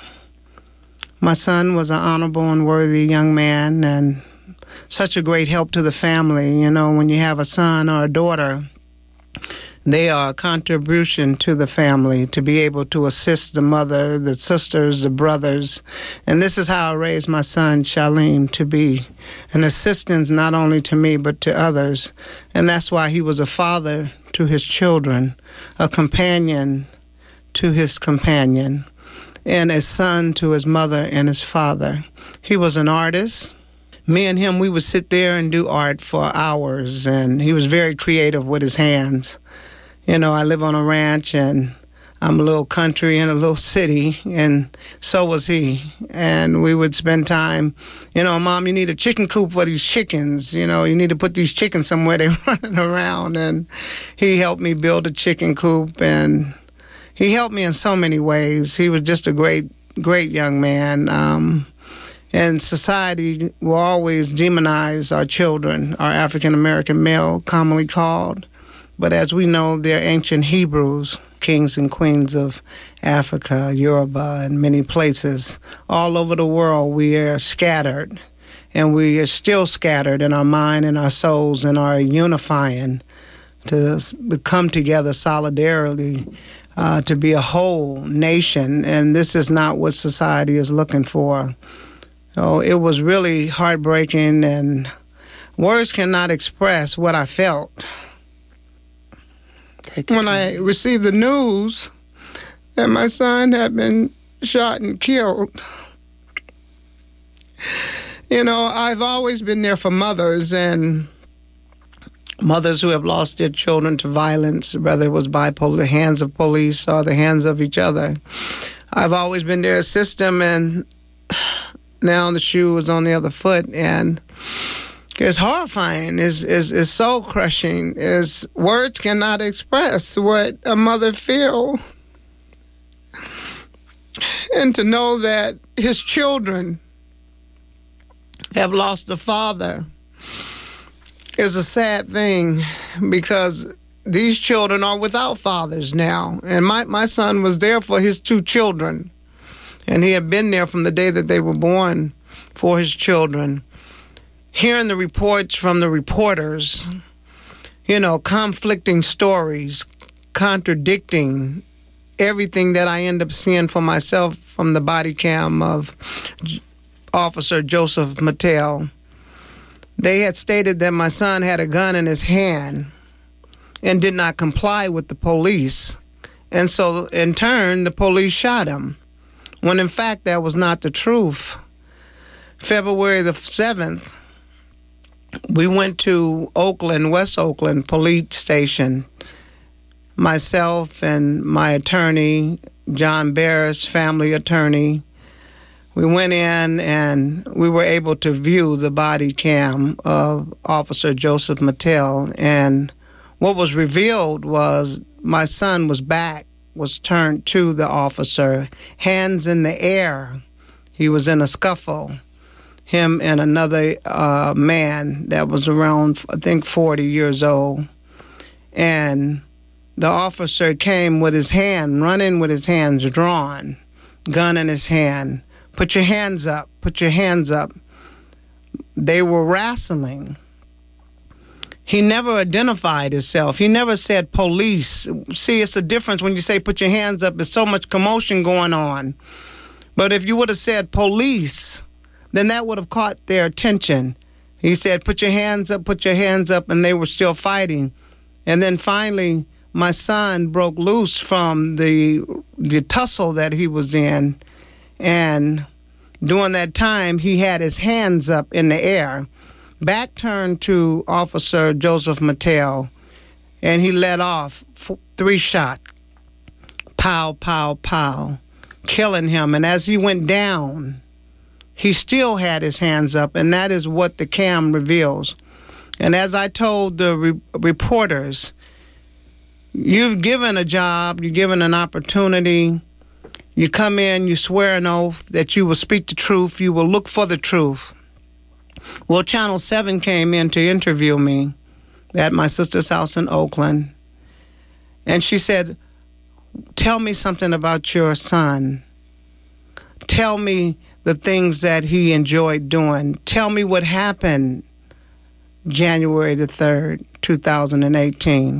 My son was an honorable and worthy young man and such a great help to the family. You know, when you have a son or a daughter, they are a contribution to the family to be able to assist the mother, the sisters, the brothers. And this is how I raised my son, Shalim, to be an assistance not only to me but to others. And that's why he was a father to his children, a companion to his companion, and a son to his mother and his father. He was an artist. Me and him, we would sit there and do art for hours, and he was very creative with his hands. You know, I live on a ranch, and I'm a little country in a little city, and so was he. And we would spend time, you know, Mom, you need a chicken coop for these chickens. You know, you need to put these chickens somewhere they're running around. And he helped me build a chicken coop, and he helped me in so many ways. He was just a great, great young man. Um, and society will always demonize our children, our African-American male, commonly called. But as we know, they're ancient Hebrews, kings and queens of Africa, Yoruba, and many places. All over the world, we are scattered. And we are still scattered in our mind and our souls and are unifying to come together solidarily. Uh, to be a whole nation, and this is not what society is looking for. So it was really heartbreaking, and words cannot express what I felt. When I received the news that my son had been shot and killed, you know, I've always been there for mothers, and mothers who have lost their children to violence, whether it was by pol- the hands of police or the hands of each other. I've always been there to assist them, and now the shoe is on the other foot, and it's horrifying. It's, it's, it's soul-crushing. It's, words cannot express what a mother feels. And to know that his children have lost a father is a sad thing, because these children are without fathers now. And my, my son was there for his two children, and he had been there from the day that they were born for his children. Hearing the reports from the reporters, you know, conflicting stories, contradicting everything that I end up seeing for myself from the body cam of Officer Joseph Mateo. They had stated that my son had a gun in his hand and did not comply with the police. And so, in turn, the police shot him, when in fact that was not the truth. February the seventh, we went to Oakland, West Oakland Police Station. Myself and my attorney, John Barris, family attorney, we went in and we were able to view the body cam of Officer Joseph Mattel. And what was revealed was my son was back, was turned to the officer, hands in the air. He was in a scuffle, him and another uh, man that was around, I think, forty years old. And the officer came with his hand, running with his hands drawn, gun in his hand. Put your hands up, put your hands up. They were wrestling. He never identified himself. He never said police. See, it's a difference when you say put your hands up. There's so much commotion going on. But if you would have said police, then that would have caught their attention. He said, put your hands up, put your hands up, and they were still fighting. And then finally, my son broke loose from the the tussle that he was in. And during that time, he had his hands up in the air, back turned to Officer Joseph Mattel, and he let off f- three shots. Pow, pow, pow, killing him. And as he went down, he still had his hands up, and that is what the cam reveals. And as I told the re- reporters, you've given a job, you're given an opportunity. You come in, you swear an oath that you will speak the truth, you will look for the truth. Well, Channel seven came in to interview me at my sister's house in Oakland. And she said, tell me something about your son. Tell me the things that he enjoyed doing. Tell me what happened January the third, two thousand eighteen.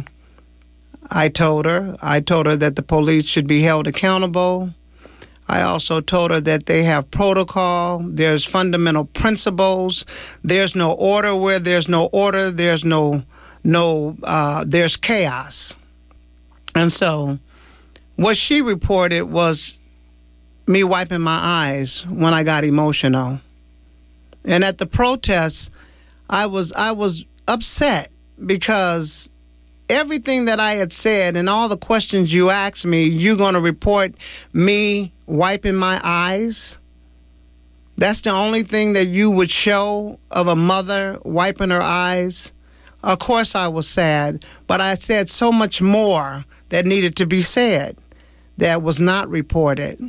I told her, I told her that the police should be held accountable. I also told her that they have protocol. There's fundamental principles. There's no order where there's no order. There's no, no, uh, there's chaos. And so what she reported was me wiping my eyes when I got emotional. And at the protests, I was, I was upset because everything that I had said and all the questions you asked me, you're going to report me wiping my eyes? That's the only thing that you would show of a mother wiping her eyes? Of course I was sad, but I said so much more that needed to be said that was not reported.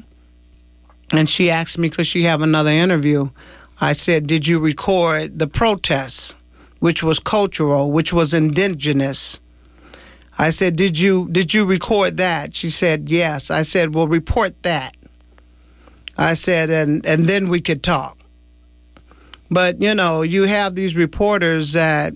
And she asked me, could she have another interview? I said, did you record the protests, which was cultural, which was indigenous? I said, did you did you record that? She said, yes. I said, well, report that. I said, and, and then we could talk. But, you know, you have these reporters that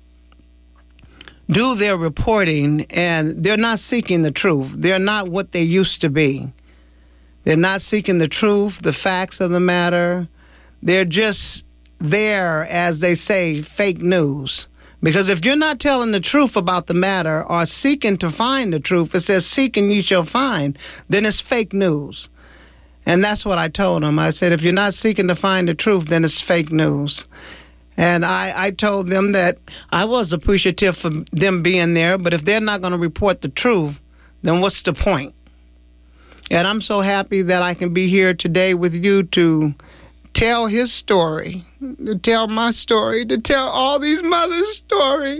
do their reporting, and they're not seeking the truth. They're not what they used to be. They're not seeking the truth, the facts of the matter. They're just there, as they say, fake news. Because if you're not telling the truth about the matter or seeking to find the truth, it says seek and ye shall find, then it's fake news. And that's what I told them. I said, if you're not seeking to find the truth, then it's fake news. And I, I told them that I was appreciative for them being there, but if they're not going to report the truth, then what's the point? And I'm so happy that I can be here today with you to tell his story, to tell my story, to tell all these mothers' story.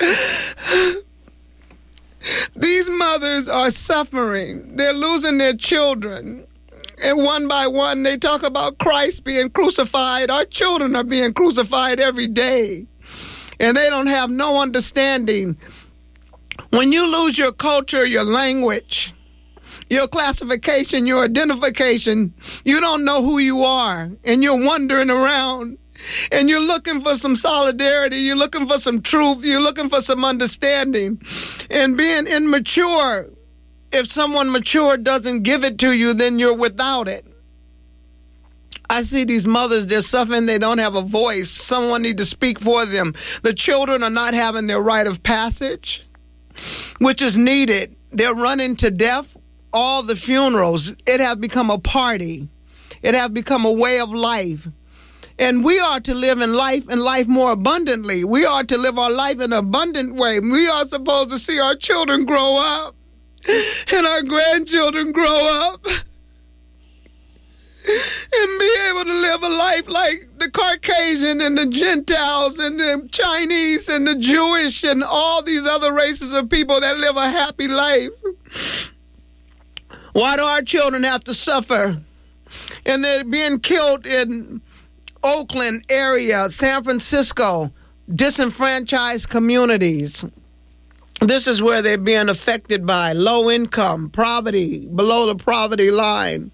These mothers are suffering. They're losing their children. And one by one, they talk about Christ being crucified. Our children are being crucified every day. And they don't have no understanding. When you lose your culture, your language, your classification, your identification, you don't know who you are. And you're wandering around. And you're looking for some solidarity. You're looking for some truth. You're looking for some understanding. And being immature, if someone mature doesn't give it to you, then you're without it. I see these mothers, they're suffering, they don't have a voice. Someone need to speak for them. The children are not having their rite of passage, which is needed. They're running to death. All the funerals, it have become a party. It have become a way of life. And we are to live in life and life more abundantly. We are to live our life in an abundant way. We are supposed to see our children grow up and our grandchildren grow up. and be able to live a life like the Caucasian and the Gentiles and the Chinese and the Jewish and all these other races of people that live a happy life. Why do our children have to suffer? And they're being killed in Oakland area, San Francisco, disenfranchised communities. This is where they're being affected by low income, poverty, below the poverty line.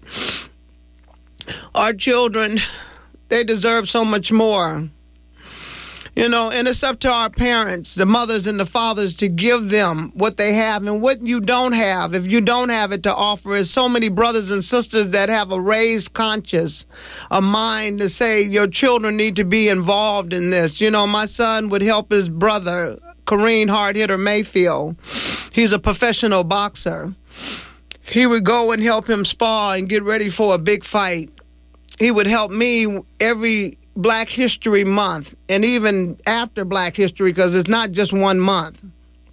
Our children, they deserve so much more. You know, and it's up to our parents, the mothers and the fathers, to give them what they have and what you don't have. If you don't have it to offer, is so many brothers and sisters that have a raised conscience, a mind to say your children need to be involved in this. You know, my son would help his brother, Kareem Hard Hitter Mayfield. He's a professional boxer. He would go and help him spar and get ready for a big fight. He would help me every Black History Month, and even after Black History, because it's not just one month.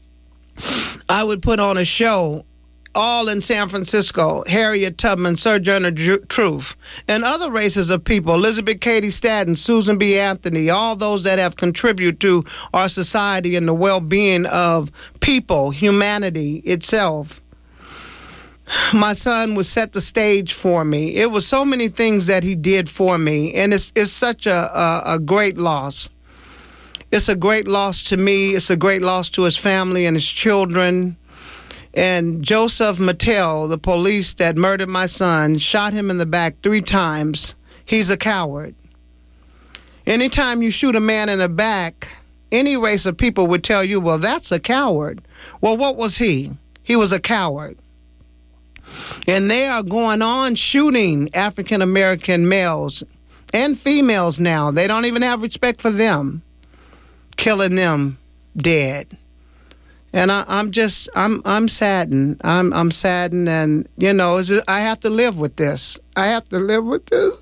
I would put on a show, all in San Francisco, Harriet Tubman, Sojourner Truth, and other races of people, Elizabeth Cady Stanton, Susan B. Anthony, all those that have contributed to our society and the well-being of people, humanity itself. My son would set the stage for me. It was so many things that he did for me, and it's it's such a, a, a great loss. It's a great loss to me. It's a great loss to his family and his children. And Joseph Mattel, the police that murdered my son, shot him in the back three times. He's a coward. Anytime you shoot a man in the back, any race of people would tell you, well, that's a coward. Well, what was he? He was a coward. And they are going on shooting African-American males and females now. They don't even have respect for them, killing them dead. And I, I'm just, I'm, I'm saddened. I'm, I'm saddened, and you know, it's just, I have to live with this. I have to live with this.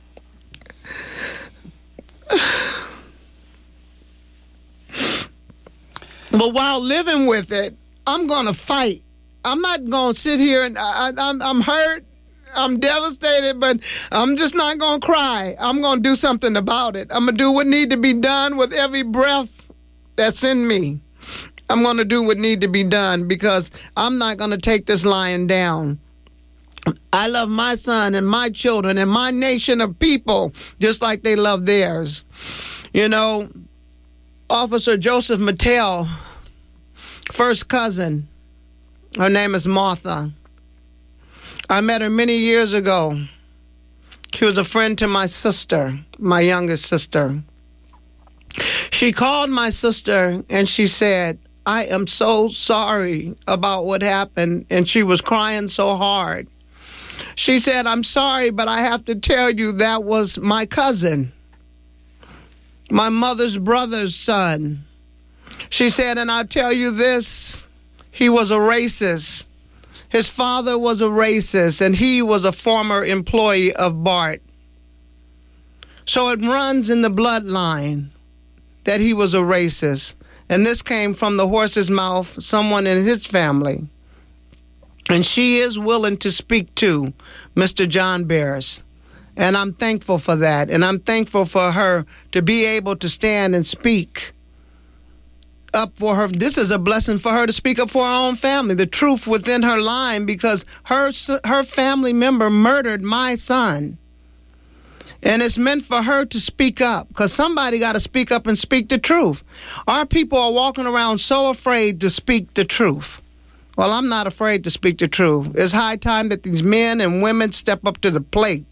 But while living with it, I'm going to fight. I'm not going to sit here and I, I, I'm, I'm hurt. I'm devastated, but I'm just not going to cry. I'm going to do something about it. I'm going to do what need to be done with every breath that's in me. I'm going to do what need to be done because I'm not going to take this lying down. I love my son and my children and my nation of people just like they love theirs. You know, Officer Joseph Mattel, first cousin, her name is Martha. I met her many years ago. She was a friend to my sister, my youngest sister. She called my sister and she said, I am so sorry about what happened. And she was crying so hard. She said, I'm sorry, but I have to tell you that was my cousin, my mother's brother's son. She said, and I'll tell you this, he was a racist. His father was a racist, and he was a former employee of BART. So it runs in the bloodline that he was a racist. And this came from the horse's mouth, someone in his family. And she is willing to speak to Mister John Barris. And I'm thankful for that. And I'm thankful for her to be able to stand and speak up for her. This is a blessing for her to speak up for her own family, the truth within her line, because her her family member murdered my son. And it's meant for her to speak up, because somebody got to speak up and speak the truth. Our people are walking around so afraid to speak the truth. Well, I'm not afraid to speak the truth. It's high time that these men and women step up to the plate.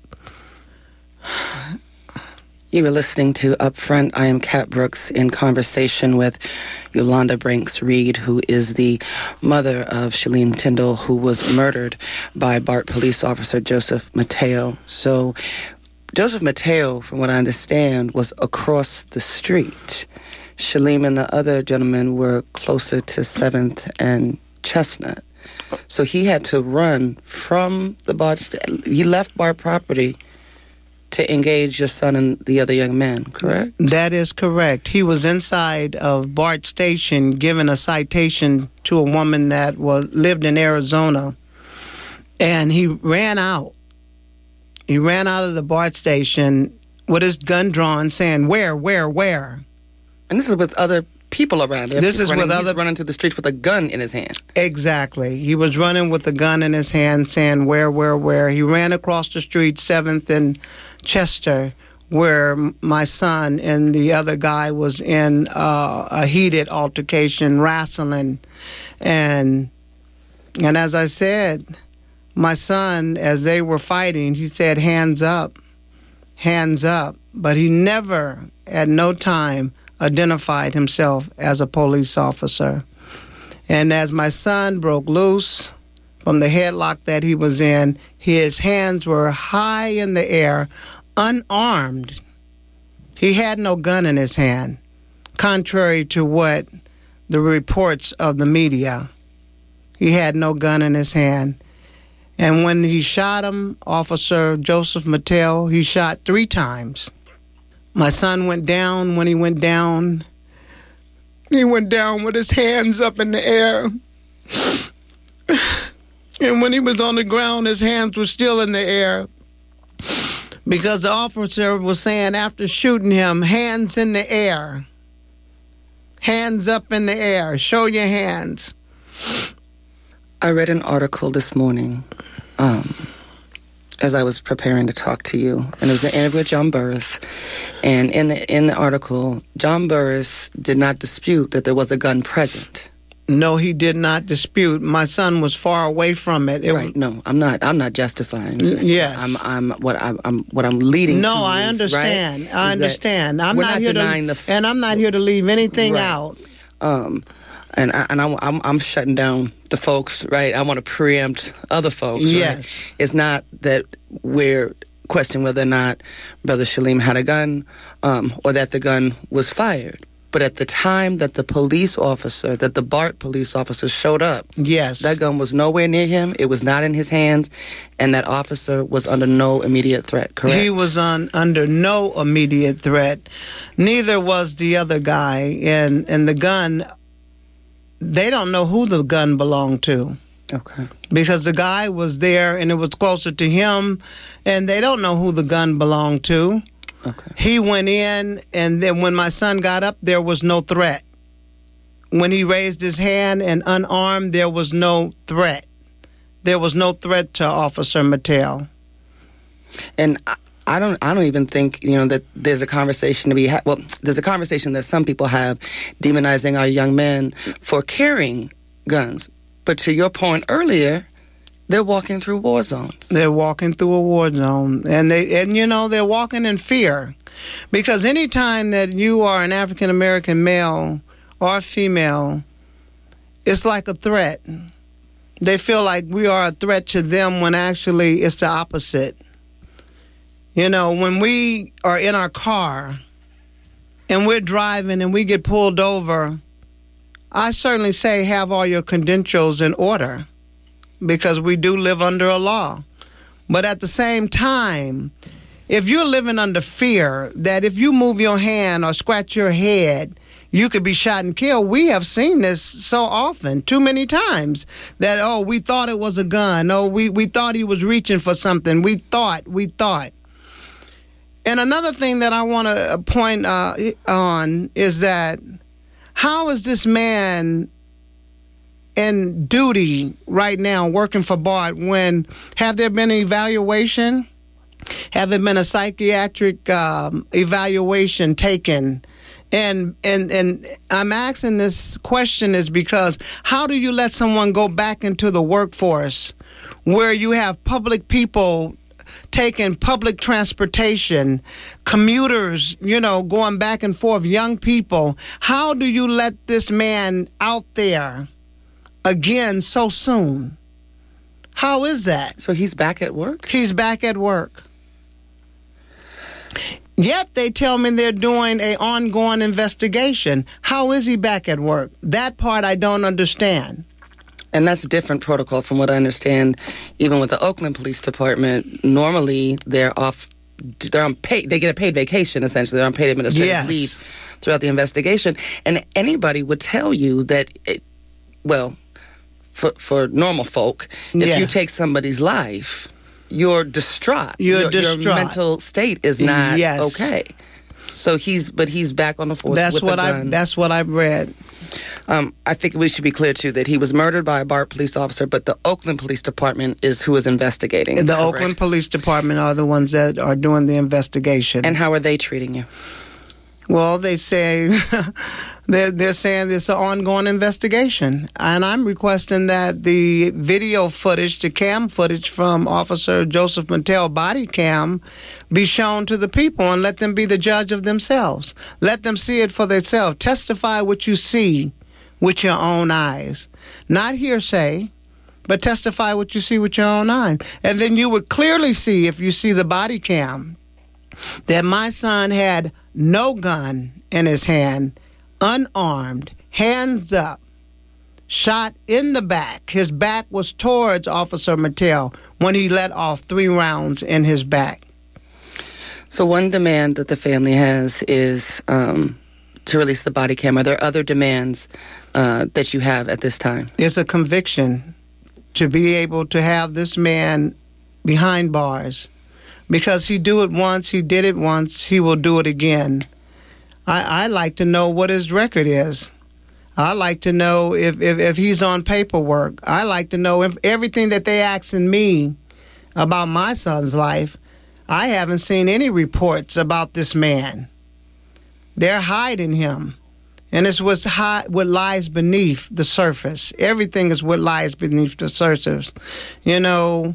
You were listening to Upfront. I am Kat Brooks in conversation with Yolanda Banks Reed, who is the mother of Shalim Tindall, who was murdered by BART police officer Joseph Mateo. So Joseph Mateo, from what I understand, was across the street. Shalim and the other gentleman were closer to seventh and Chestnut. So he had to run from the BART. St- he left BART property to engage your son and the other young man, correct? That is correct. He was inside of BART station giving a citation to a woman that was lived in Arizona, and he ran out. He ran out of the BART station with his gun drawn, saying, "Where, where, where?" And this is with other people around. This is running, with he's other running through the streets with a gun in his hand. Exactly. He was running with a gun in his hand, saying, "Where, where, where?" He ran across the street, seventh and Chester, where my son and the other guy was in uh, a heated altercation, wrestling, and and as I said, my son, as they were fighting, he said, "Hands up, hands up," but he never, at no time, identified himself as a police officer. And as my son broke loose from the headlock that he was in, his hands were high in the air, unarmed. He had no gun in his hand, contrary to what the reports of the media. He had no gun in his hand. And when he shot him, Officer Joseph Mattel, he shot three times. My son went down. When he went down, he went down with his hands up in the air. And when he was on the ground, his hands were still in the air. Because the officer was saying after shooting him, "Hands in the air. Hands up in the air. Show your hands." I read an article this morning um, as I was preparing to talk to you, and it was an interview with John Burris. And in the, in the article, John Burris did not dispute that there was a gun present. No, he did not dispute. My son was far away from it. it right? Was, no, I'm not. I'm not justifying. Sister. Yes, I'm. I'm. What I, I'm. What I'm leading. No, to I is, understand. Right, I understand. I'm not, not, not here denying to, the f- and I'm not here to leave anything right. out. Um, and I, and I'm, I'm. I'm shutting down the folks. Right. I want to preempt other folks. Yes. Right? It's not that we're questioning whether or not Brother Shalim had a gun, um, or that the gun was fired. But at the time that the police officer, that the BART police officer showed up, yes, that gun was nowhere near him. It was not in his hands, and that officer was under no immediate threat, correct? He was on under no immediate threat. Neither was the other guy. And, and the gun, they don't know who the gun belonged to. Okay. Because the guy was there, and it was closer to him, and they don't know who the gun belonged to. Okay. He went in, and then when my son got up, there was no threat. When he raised his hand and unarmed, there was no threat. There was no threat to Officer Mattel. And I, I don't. I don't even think you know that there's a conversation to be had. Well, there's a conversation that some people have, demonizing our young men for carrying guns. But to your point earlier, they're walking through war zones. They're walking through a war zone. And, they, and you know, they're walking in fear. Because any time that you are an African-American male or female, it's like a threat. They feel like we are a threat to them when actually it's the opposite. You know, when we are in our car and we're driving and we get pulled over, I certainly say have all your credentials in order, because we do live under a law. But at the same time, if you're living under fear that if you move your hand or scratch your head, you could be shot and killed. We have seen this so often, too many times, that, oh, we thought it was a gun. Oh, we, we thought he was reaching for something. We thought, we thought. And another thing that I want to point uh, on is that how is this man in duty right now working for BART when, have there been an evaluation? Have there been a psychiatric um, evaluation taken? And, and, and I'm asking this question is because how do you let someone go back into the workforce where you have public people taking public transportation, commuters, you know, going back and forth, young people? How do you let this man out there again so soon? How is that? So he's back at work? He's back at work. Yet they tell me they're doing an ongoing investigation. How is he back at work? That part I don't understand. And that's a different protocol from what I understand. Even with the Oakland Police Department, normally they're off, they're on paid, they get a paid vacation, essentially. They're on paid administrative yes. leave throughout the investigation. And anybody would tell you that, it, well, for, for normal folk, if yeah. you take somebody's life, you're distraught. You're your, distraught. Your mental state is not Yes. okay. So he's, but he's back on the force. That's with what a I. gun. That's what I've read. Um, I think we should be clear too that he was murdered by a BART police officer, but the Oakland Police Department is who is investigating. The correct? Oakland Police Department are the ones that are doing the investigation. And how are they treating you? Well, they say they're, they're saying it's an ongoing investigation, and I'm requesting that the video footage, the cam footage from Officer Joseph Mattel body cam, be shown to the people and let them be the judge of themselves. Let them see it for themselves. Testify what you see with your own eyes, not hearsay, but testify what you see with your own eyes, and then you would clearly see, if you see the body cam, that my son had no gun in his hand, unarmed, hands up, shot in the back. His back was towards Officer Mattel when he let off three rounds in his back. So one demand that the family has is um, to release the body cam. Are there other demands uh, that you have at this time? It's a conviction to be able to have this man behind bars. Because he do it once, he did it once, he will do it again. I, I like to know what his record is. I like to know if, if, if he's on paperwork. I like to know if everything that they asking me about my son's life, I haven't seen any reports about this man. They're hiding him. And it's what's high, what lies beneath the surface. Everything is what lies beneath the surface. You know,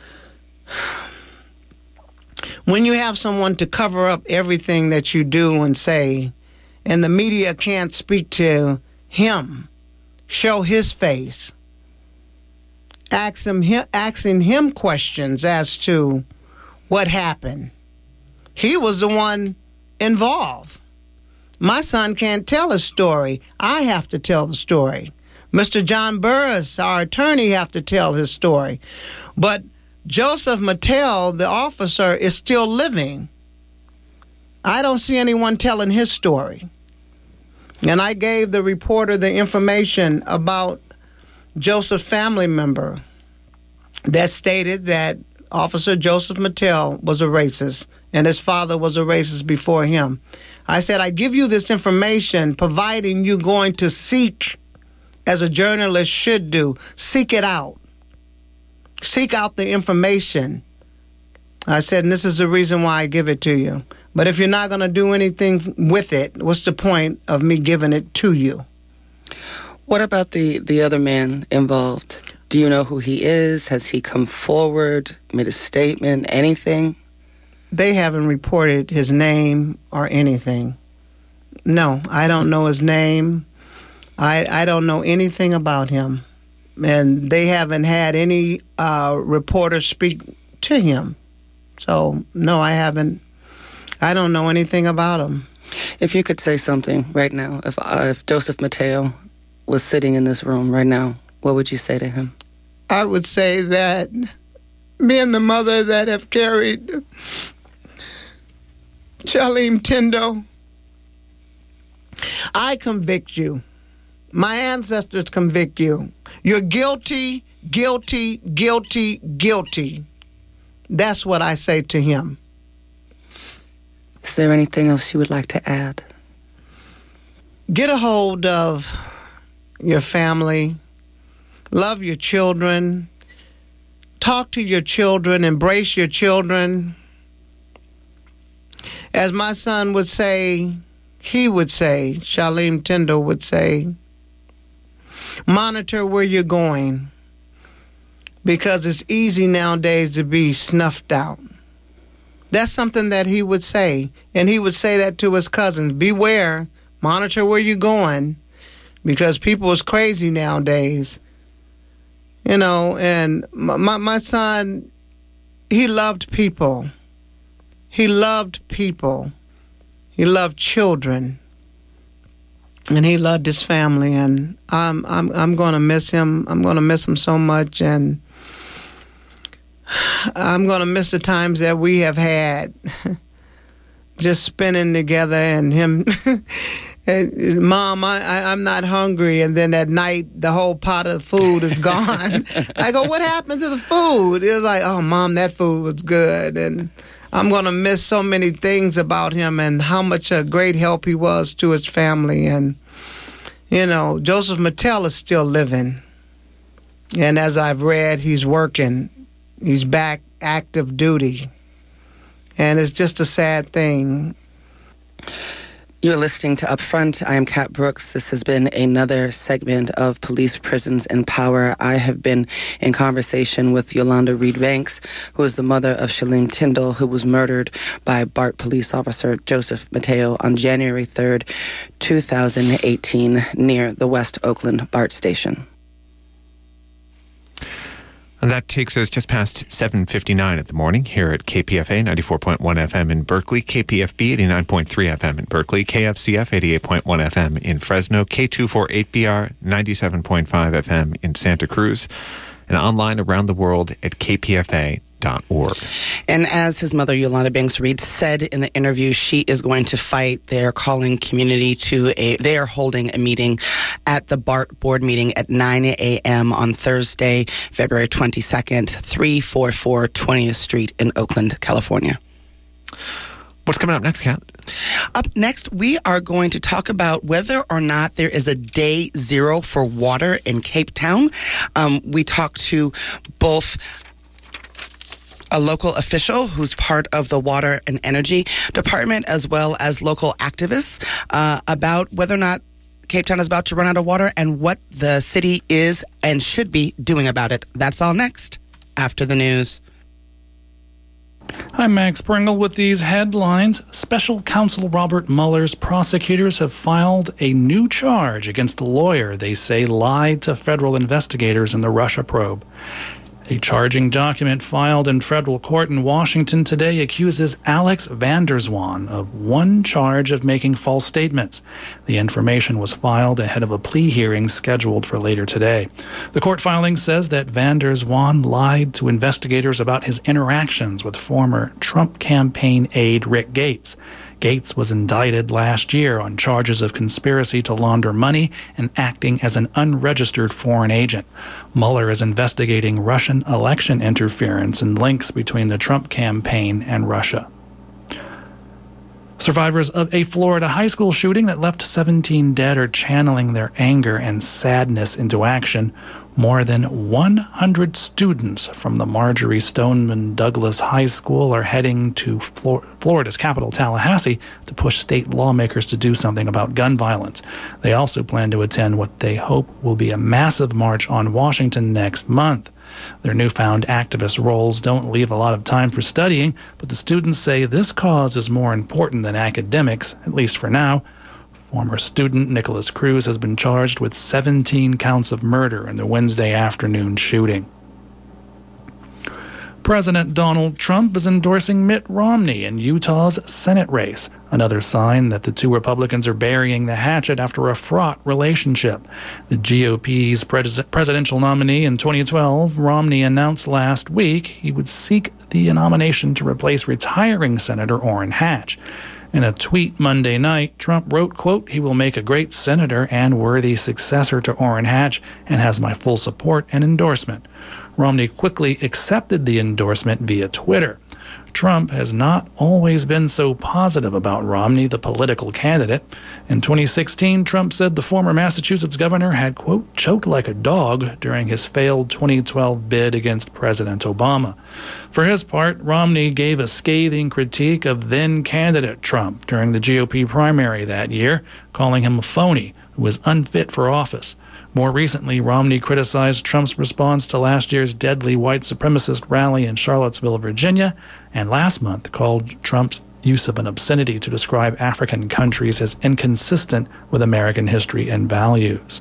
when you have someone to cover up everything that you do and say, and the media can't speak to him, show his face, ask him, asking him questions as to what happened. He was the one involved. My son can't tell a story. I have to tell the story. Mister John Burris, our attorney, have to tell his story. But Joseph Mattel, the officer, is still living. I don't see anyone telling his story. And I gave the reporter the information about Joseph's family member that stated that Officer Joseph Mattel was a racist and his father was a racist before him. I said, I give you this information providing you going to seek, as a journalist should do, seek it out. Seek out the information. I said, and this is the reason why I give it to you. But if you're not going to do anything with it, what's the point of me giving it to you? What about the, the other man involved? Do you know who he is? Has he come forward, made a statement, anything? They haven't reported his name or anything. No, I don't know his name. I, I don't know anything about him. And they haven't had any uh, reporter speak to him. So, no, I haven't. I don't know anything about him. If you could say something right now, if uh, if Joseph Mattel was sitting in this room right now, what would you say to him? I would say that being the mother that have carried Shalim Tindall, I convict you. My ancestors convict you. You're guilty, guilty, guilty, guilty. That's what I say to him. Is there anything else you would like to add? Get a hold of your family. Love your children. Talk to your children. Embrace your children. As my son would say, he would say, Shalim Tindall would say, monitor where you're going, because it's easy nowadays to be snuffed out. That's something that he would say, and he would say that to his cousins. Beware, monitor where you're going, because people is crazy nowadays. You know, and my, my son, he loved people. He loved people. He loved children. And he loved his family, and I'm I'm I'm going to miss him. I'm going to miss him so much, and I'm going to miss the times that we have had just spending together, and him And, Mom, I, I, I'm not hungry. And then at night, the whole pot of food is gone. I go, what happened to the food? It was like, oh, Mom, that food was good. And I'm going to miss so many things about him and how much a great help he was to his family. And, you know, Joseph Mattel is still living. And as I've read, he's working. He's back active duty. And it's just a sad thing. You're listening to Upfront. I am Kat Brooks. This has been another segment of Police, Prisons, and Power. I have been in conversation with Yolanda Reed Banks, who is the mother of Shalim Tyndall, who was murdered by BART police officer Joseph Mateo on January third, two thousand eighteen, near the West Oakland BART station. And that takes us just past seven fifty-nine at the morning here at K P F A ninety-four point one F M in Berkeley, K P F B eighty-nine point three F M in Berkeley, K F C F eighty-eight point one F M in Fresno, K two forty-eight B R ninety-seven point five F M in Santa Cruz, and online around the world at K P F A dot org. And as his mother, Yolanda Banks Reed, said in the interview, she is going to fight. They're calling community to a, they are holding a meeting at the BART board meeting at nine a.m. on Thursday, February twenty-second, three forty-four twentieth Street in Oakland, California. What's coming up next, Kat? Up next, we are going to talk about whether or not there is a day zero for water in Cape Town. Um, we talked to both a local official who's part of the Water and Energy Department, as well as local activists, uh, about whether or not Cape Town is about to run out of water and what the city is and should be doing about it. That's all next, after the news. I'm Max Pringle with these headlines. Special Counsel Robert Mueller's prosecutors have filed a new charge against the lawyer they say lied to federal investigators in the Russia probe. A charging document filed in federal court in Washington today accuses Alex van der Zwaan of one charge of making false statements. The information was filed ahead of a plea hearing scheduled for later today. The court filing says that van der Zwaan lied to investigators about his interactions with former Trump campaign aide Rick Gates. Gates was indicted last year on charges of conspiracy to launder money and acting as an unregistered foreign agent. Mueller is investigating Russian election interference and links between the Trump campaign and Russia. Survivors of a Florida high school shooting that left seventeen dead are channeling their anger and sadness into action. More than one hundred students from the Marjorie Stoneman Douglas High School are heading to Flor- Florida's capital, Tallahassee, to push state lawmakers to do something about gun violence. They also plan to attend what they hope will be a massive march on Washington next month. Their newfound activist roles don't leave a lot of time for studying, but the students say this cause is more important than academics, at least for now. Former student Nicholas Cruz has been charged with seventeen counts of murder in the Wednesday afternoon shooting. President Donald Trump is endorsing Mitt Romney in Utah's Senate race, another sign that the two Republicans are burying the hatchet after a fraught relationship. The G O P's pres- presidential nominee in twenty twelve, Romney announced last week he would seek the nomination to replace retiring Senator Orrin Hatch. In a tweet Monday night, Trump wrote, quote, "He will make a great senator and worthy successor to Orrin Hatch and has my full support and endorsement." Romney quickly accepted the endorsement via Twitter. Trump has not always been so positive about Romney, the political candidate. In twenty sixteen, Trump said the former Massachusetts governor had, quote, choked like a dog during his failed twenty twelve bid against President Obama. For his part, Romney gave a scathing critique of then-candidate Trump during the G O P primary that year, calling him a phony who was unfit for office. More recently, Romney criticized Trump's response to last year's deadly white supremacist rally in Charlottesville, Virginia, and last month called Trump's use of an obscenity to describe African countries as inconsistent with American history and values.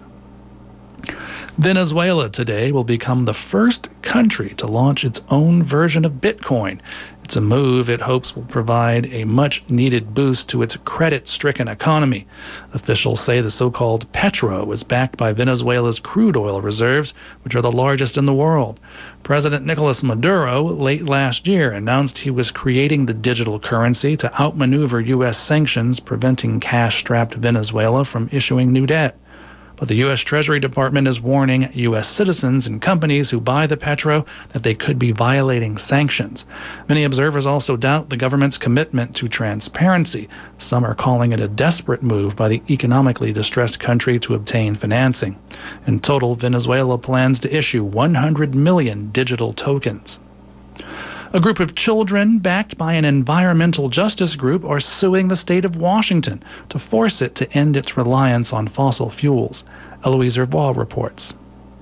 Venezuela today will become the first country to launch its own version of Bitcoin. It's a move it hopes will provide a much-needed boost to its credit-stricken economy. Officials say the so-called Petro is backed by Venezuela's crude oil reserves, which are the largest in the world. President Nicolas Maduro, late last year, announced he was creating the digital currency to outmaneuver U S sanctions, preventing cash-strapped Venezuela from issuing new debt. But the U S Treasury Department is warning U S citizens and companies who buy the Petro that they could be violating sanctions. Many observers also doubt the government's commitment to transparency. Some are calling it a desperate move by the economically distressed country to obtain financing. In total, Venezuela plans to issue one hundred million digital tokens. A group of children backed by an environmental justice group are suing the state of Washington to force it to end its reliance on fossil fuels. Eloise Hervois reports.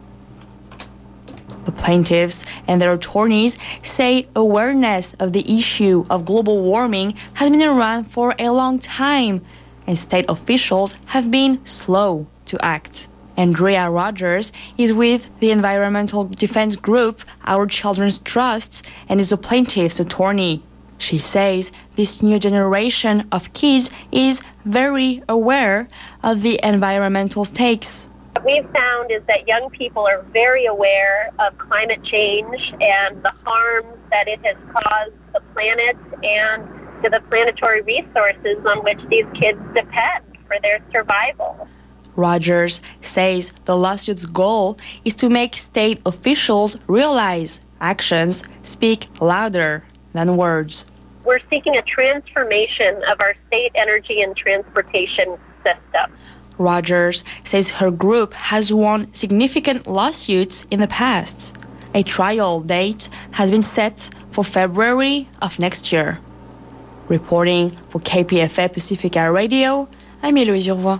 The plaintiffs and their attorneys say awareness of the issue of global warming has been around for a long time, and state officials have been slow to act. Andrea Rogers is with the environmental defense group Our Children's Trust and is a plaintiff's attorney. She says this new generation of kids is very aware of the environmental stakes. What we've found is that young people are very aware of climate change and the harms that it has caused the planet and to the planetary resources on which these kids depend for their survival. Rogers says the lawsuit's goal is to make state officials realize actions speak louder than words. We're seeking a transformation of our state energy and transportation system. Rogers says her group has won significant lawsuits in the past. A trial date has been set for February of next year. Reporting for K P F A Pacifica Radio, I'm Eloise Hervois.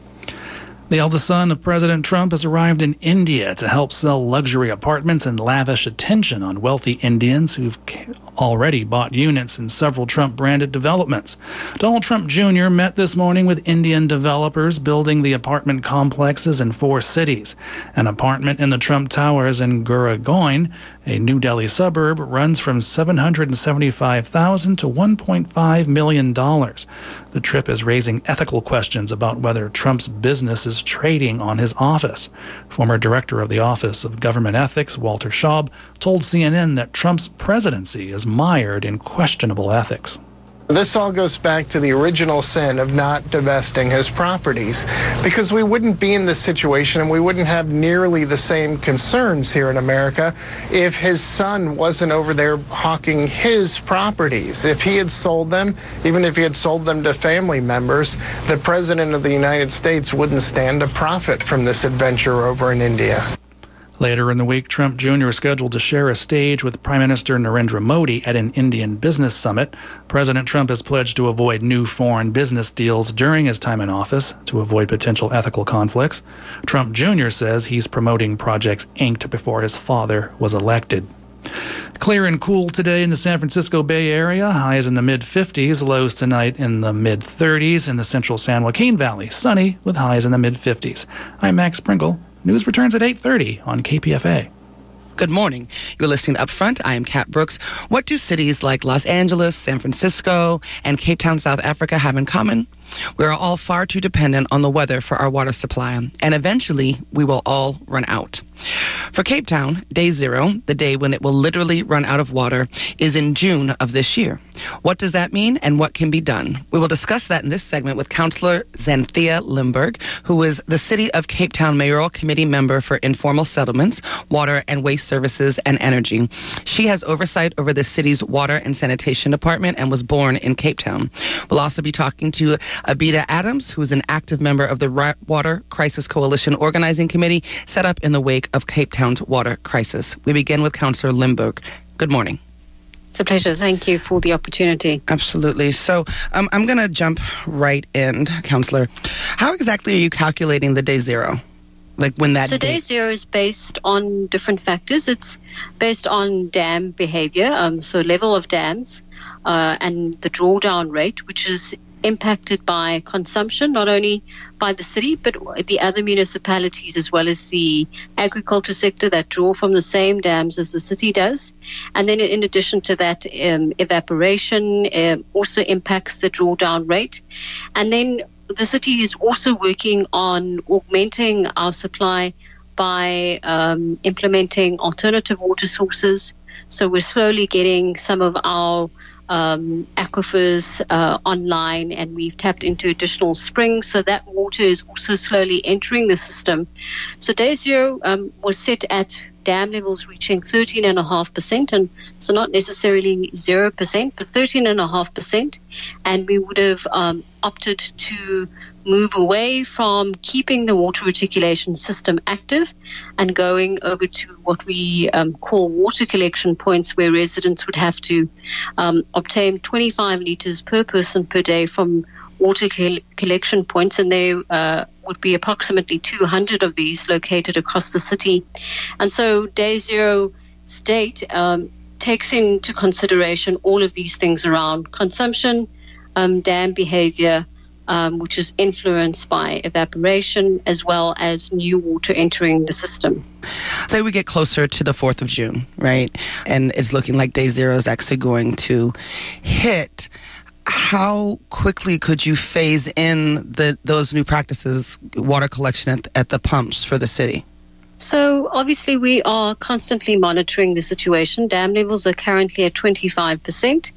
The eldest son of President Trump has arrived in India to help sell luxury apartments and lavish attention on wealthy Indians who've already bought units in several Trump-branded developments. Donald Trump Junior met this morning with Indian developers building the apartment complexes in four cities. An apartment in the Trump Towers in Gurgaon, a New Delhi suburb, runs from seven hundred seventy-five thousand dollars to one point five million dollars. The trip is raising ethical questions about whether Trump's business is trading on his office. Former director of the Office of Government Ethics, Walter Shaub, told C N N that Trump's presidency is mired in questionable ethics. This all goes back to the original sin of not divesting his properties, because we wouldn't be in this situation and we wouldn't have nearly the same concerns here in America if his son wasn't over there hawking his properties. If he had sold them, even if he had sold them to family members, the President of the United States wouldn't stand to profit from this adventure over in India. Later in the week, Trump Junior is scheduled to share a stage with Prime Minister Narendra Modi at an Indian business summit. President Trump has pledged to avoid new foreign business deals during his time in office to avoid potential ethical conflicts. Trump Junior says he's promoting projects inked before his father was elected. Clear and cool today in the San Francisco Bay Area. Highs in the mid fifties, lows tonight in the mid thirties in the central San Joaquin Valley. Sunny with highs in the mid fifties. I'm Max Sprinkle. News returns at eight thirty on K P F A. Good morning. You're listening Up Front. I am Kat Brooks. What do cities like Los Angeles, San Francisco, and Cape Town, South Africa have in common? We are all far too dependent on the weather for our water supply, and eventually we will all run out. For Cape Town, day zero, the day when it will literally run out of water, is in June of this year. What does that mean and what can be done? We will discuss that in this segment with Councillor Xanthia Limburg, who is the City of Cape Town Mayoral Committee member for Informal Settlements, Water and Waste Services, and Energy. She has oversight over the city's Water and Sanitation Department and was born in Cape Town. We'll also be talking to Abida Adams, who is an active member of the Water Crisis Coalition Organizing Committee set up in the wake of Cape Town's water crisis. We begin with Councillor Limburg. Good morning. It's a pleasure. Thank you for the opportunity. Absolutely. So um, I'm going to jump right in, Councillor. How exactly are you calculating the day zero? Like when that so day, day zero is based on different factors. It's based on dam behavior, um, so level of dams, uh, and the drawdown rate, which is impacted by consumption, not only by the city, but the other municipalities, as well as the agriculture sector that draw from the same dams as the city does. And then in addition to that, um, evaporation uh, also impacts the drawdown rate. And then the city is also working on augmenting our supply by um, implementing alternative water sources. So we're slowly getting some of our um, aquifers uh, online, and we've tapped into additional springs. So that water is also slowly entering the system. So day zero um, was set at dam levels reaching thirteen point five percent, and so not necessarily zero percent, but thirteen point five percent. And we would have um, opted to move away from keeping the water reticulation system active and going over to what we um, call water collection points, where residents would have to um, obtain twenty-five litres per person per day from water col- collection points, and there uh, would be approximately two hundred of these located across the city. And so Day Zero State um, takes into consideration all of these things around consumption, um, dam behavior, Um, which is influenced by evaporation, as well as new water entering the system. Say we get closer to the fourth of June, right? And it's looking like day zero is actually going to hit. How quickly could you phase in the those new practices, water collection at, at the pumps for the city? So obviously we are constantly monitoring the situation. Dam levels are currently at twenty-five percent.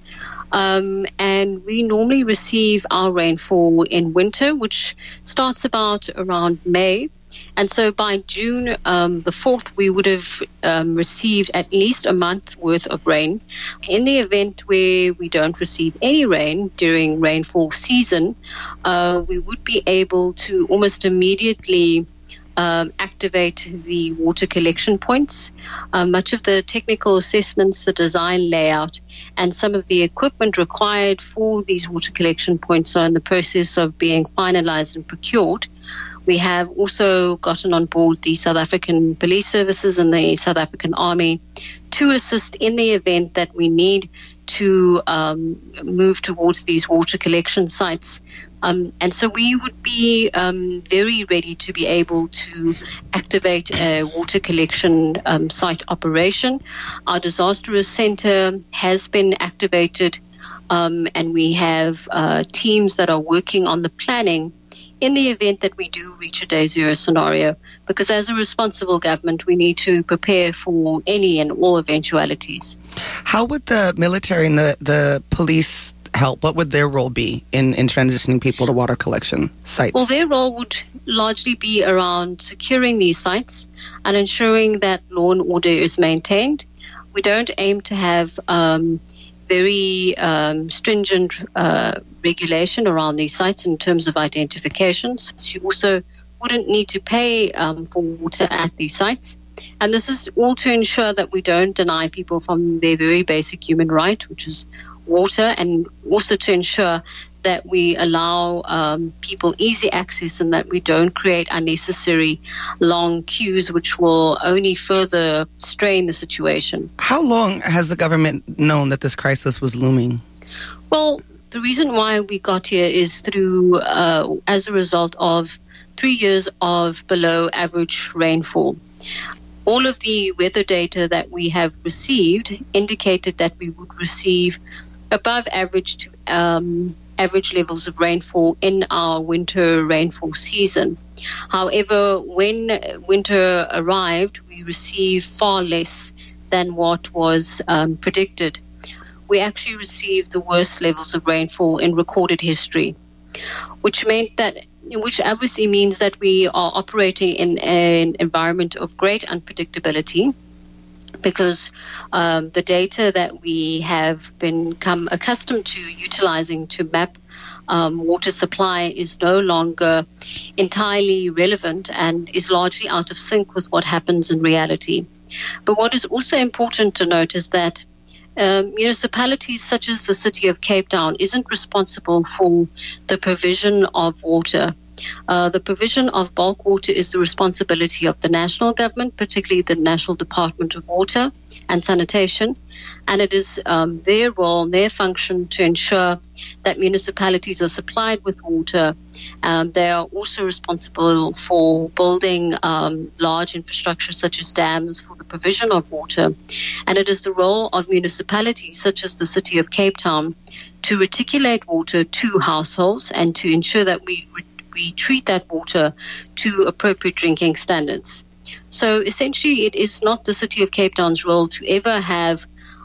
Um, and we normally receive our rainfall in winter, which starts about around May. And so by June um, the fourth, we would have um, received at least a month's worth of rain. In the event where we don't receive any rain during rainfall season, uh, we would be able to almost immediately Um, activate the water collection points. Uh, much of the technical assessments, the design layout, and some of the equipment required for these water collection points are in the process of being finalized and procured. We have also gotten on board the South African Police Services and the South African Army to assist in the event that we need to um, move towards these water collection sites. Um, and so we would be um, very ready to be able to activate a water collection um, site operation. Our disaster risk center has been activated, um, and we have uh, teams that are working on the planning in the event that we do reach a day zero scenario, because as a responsible government, we need to prepare for any and all eventualities. How would the military and the, the police help? What would their role be in, in transitioning people to water collection sites? Well, their role would largely be around securing these sites and ensuring that law and order is maintained. We don't aim to have um, very um, stringent uh, regulation around these sites in terms of identifications. You also wouldn't need to pay um, for water at these sites. And this is all to ensure that we don't deny people from their very basic human right, which is water, and also to ensure that we allow um, people easy access and that we don't create unnecessary long queues, which will only further strain the situation. How long has the government known that this crisis was looming? Well, the reason why we got here is through, uh, as a result of three years of below average rainfall. All of the weather data that we have received indicated that we would receive above average to um, average levels of rainfall in our winter rainfall season. However, when winter arrived, we received far less than what was um, predicted. We actually received the worst levels of rainfall in recorded history, which meant that which obviously means that we are operating in an environment of great unpredictability, because um, the data that we have become accustomed to utilizing to map um, water supply is no longer entirely relevant and is largely out of sync with what happens in reality. But what is also important to note is that Um, municipalities such as the City of Cape Town isn't responsible for the provision of water. Uh, the provision of bulk water is the responsibility of the national government, particularly the National Department of Water and Sanitation, and it is um, their role, their function to ensure that municipalities are supplied with water. Um, they are also responsible for building um, large infrastructure such as dams for the provision of water, and it is the role of municipalities such as the City of Cape Town to reticulate water to households and to ensure that we we treat that water to appropriate drinking standards. So essentially, it is not the City of Cape Town's role to ever have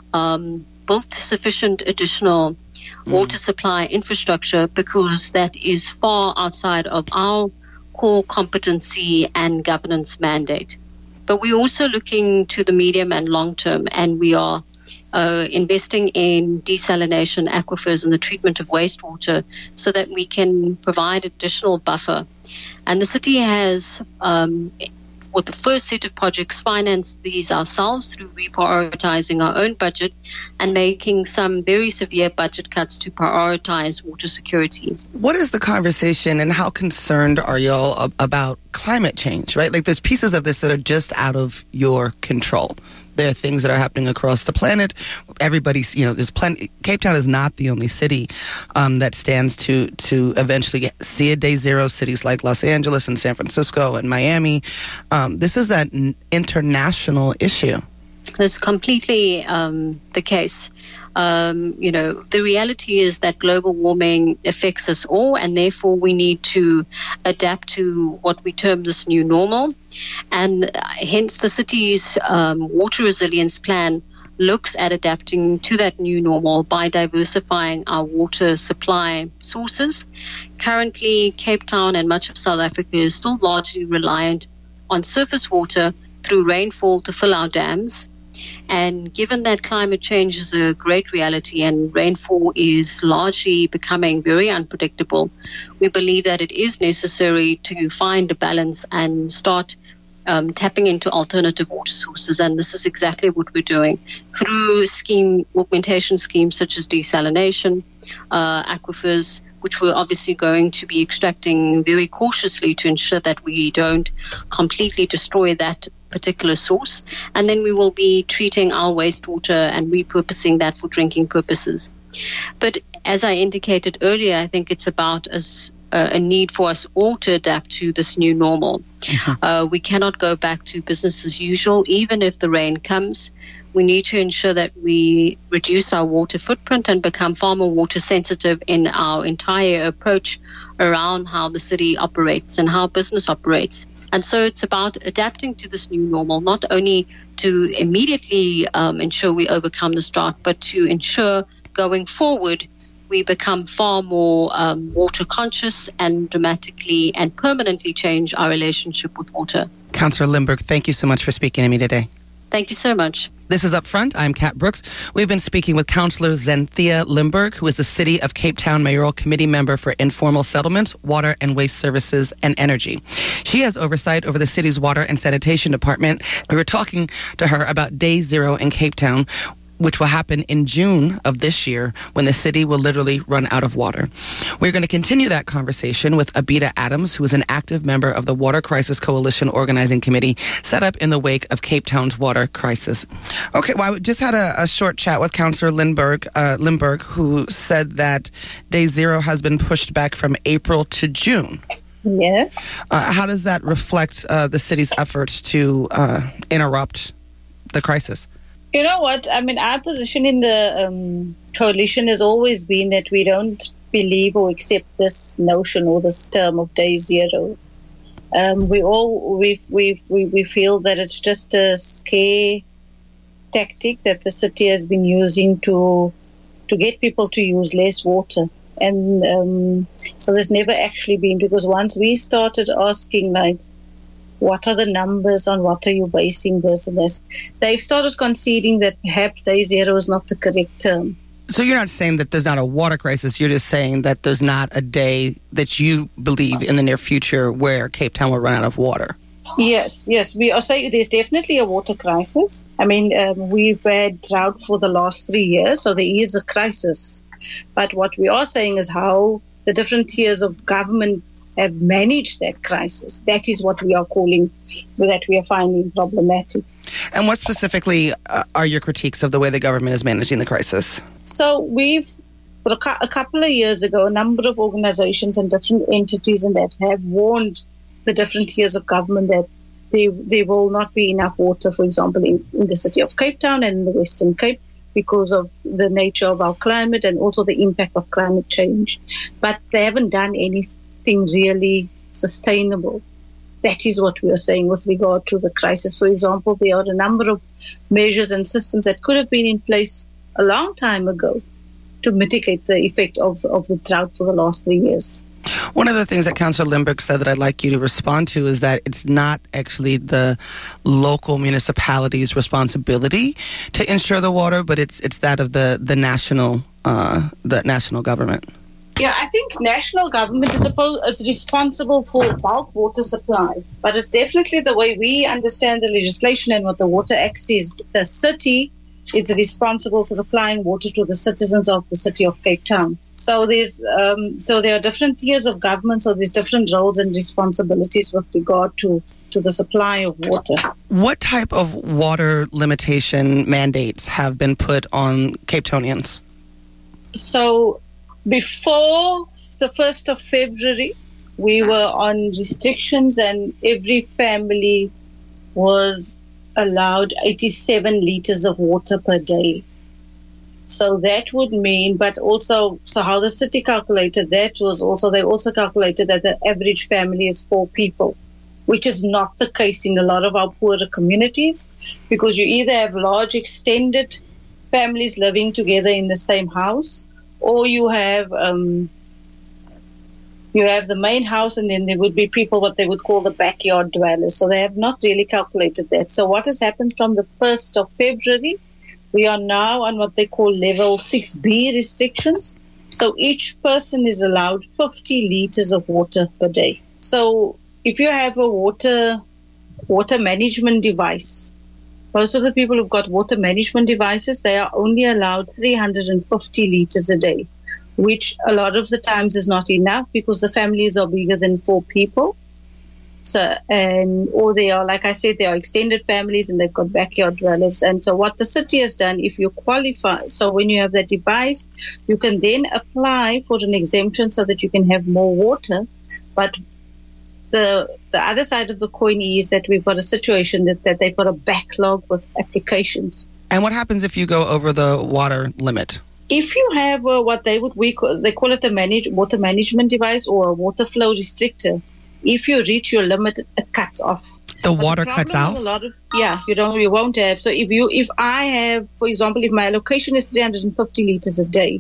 um, built sufficient additional mm. water supply infrastructure, because that is far outside of our core competency and governance mandate. But we're also looking to the medium and long term, and we are uh, investing in desalination aquifers and the treatment of wastewater so that we can provide additional buffer. And the city has um, with the first set of projects, financed these ourselves through reprioritizing our own budget and making some very severe budget cuts to prioritize water security. What is the conversation, and how concerned are y'all about climate change, right? Like, there's pieces of this that are just out of your control. There are things that are happening across the planet. Everybody's, you know, there's plenty. Cape Town is not the only city um, that stands to to eventually get, see a day zero. Cities like Los Angeles and San Francisco and Miami. Um, this is an international issue. That's completely um, the case. Um, you know, the reality is that global warming affects us all, and therefore we need to adapt to what we term this new normal. And hence the city's um, water resilience plan looks at adapting to that new normal by diversifying our water supply sources. Currently, Cape Town and much of South Africa is still largely reliant on surface water through rainfall to fill our dams. And given that climate change is a great reality and rainfall is largely becoming very unpredictable, we believe that it is necessary to find a balance and start um, tapping into alternative water sources. And this is exactly what we're doing through scheme augmentation schemes such as desalination, uh, aquifers, which we're obviously going to be extracting very cautiously to ensure that we don't completely destroy that particular source. And then we will be treating our wastewater and repurposing that for drinking purposes. But as I indicated earlier, I think it's about us, uh, a need for us all to adapt to this new normal. Mm-hmm. Uh, we cannot go back to business as usual, even if the rain comes. We need to ensure that we reduce our water footprint and become far more water sensitive in our entire approach around how the city operates and how business operates. And so it's about adapting to this new normal, not only to immediately um, ensure we overcome this drought, but to ensure going forward we become far more um, water conscious and dramatically and permanently change our relationship with water. Councillor Limburg, thank you so much for speaking to me today. Thank you so much. This is Up Front. I'm Kat Brooks. We've been speaking with Councillor Zenthia Limburg, who is the City of Cape Town Mayoral Committee member for Informal Settlements, Water and Waste Services, and Energy. She has oversight over the city's water and sanitation department. We were talking to her about Day Zero in Cape Town, which will happen in June of this year, when the city will literally run out of water. We're going to continue that conversation with Abida Adams, who is an active member of the Water Crisis Coalition Organizing Committee, set up in the wake of Cape Town's water crisis. Okay, well, I just had a, a short chat with Councillor Limburg, uh, Limburg, who said that Day Zero has been pushed back from April to June. Yes. Uh, how does that reflect uh, the city's efforts to uh, interrupt the crisis? You know what? I mean, our position in the um, coalition has always been that we don't believe or accept this notion or this term of Day Zero. Um, we all we we we we feel that it's just a scare tactic that the city has been using to to get people to use less water, and um, so there's never actually been, because once we started asking, like, what are the numbers, on what are you basing this and this, they've started conceding that perhaps Day Zero is not the correct term. So you're not saying that there's not a water crisis, you're just saying that there's not a day that you believe in the near future where Cape Town will run out of water? Yes, yes. We are saying there's definitely a water crisis. I mean, um, we've had drought for the last three years, so there is a crisis. But what we are saying is how the different tiers of government have managed that crisis. That is what we are calling, that we are finding problematic. And what specifically uh, are your critiques of the way the government is managing the crisis? So we've, for a, cu- a couple of years ago, a number of organizations and different entities and that have warned the different tiers of government that there, there will not be enough water, for example, in, in the city of Cape Town and in the Western Cape, because of the nature of our climate and also the impact of climate change. But they haven't done anything really sustainable. That is what we are saying with regard to the crisis. For example, there are a number of measures and systems that could have been in place a long time ago to mitigate the effect of, of the drought for the last three years. One of the things that Councillor Limburg said that I'd like you to respond to is that it's not actually the local municipality's responsibility to ensure the water, but it's it's that of the the national uh, the national government. Yeah, I think national government is, supposed, is responsible for bulk water supply, but it's definitely the way we understand the legislation and what the Water Act says. The city is responsible for supplying water to the citizens of the city of Cape Town. So there's um, so there are different tiers of government, so there's different roles and responsibilities with regard to, to the supply of water. What type of water limitation mandates have been put on Cape Townians? So before the first of February, we were on restrictions and every family was allowed eighty-seven liters of water per day. So that would mean, but also, so how the city calculated that was also, they also calculated that the average family is four people, which is not the case in a lot of our poorer communities, because you either have large extended families living together in the same house, or you have um, you have the main house, and then there would be people what they would call the backyard dwellers. So they have not really calculated that. So what has happened from the first of February, we are now on what they call level six B restrictions. So each person is allowed fifty liters of water per day. So if you have a water water management device, most of the people who've got water management devices, they are only allowed three hundred fifty liters a day, which a lot of the times is not enough because the families are bigger than four people. So, and, or they are, like I said, they are extended families and they've got backyard dwellers. And so what the city has done, if you qualify, so when you have that device, you can then apply for an exemption so that you can have more water. But the the other side of the coin is that we've got a situation that, that they've got a backlog with applications. And what happens if you go over the water limit? If you have uh, what they would we call, they call it a manage, water management device or a water flow restrictor, if you reach your limit, it cuts off. The water the cuts off? A lot of, yeah, you don't, you won't have. So if you, if I have, for example, if my allocation is three hundred fifty liters a day,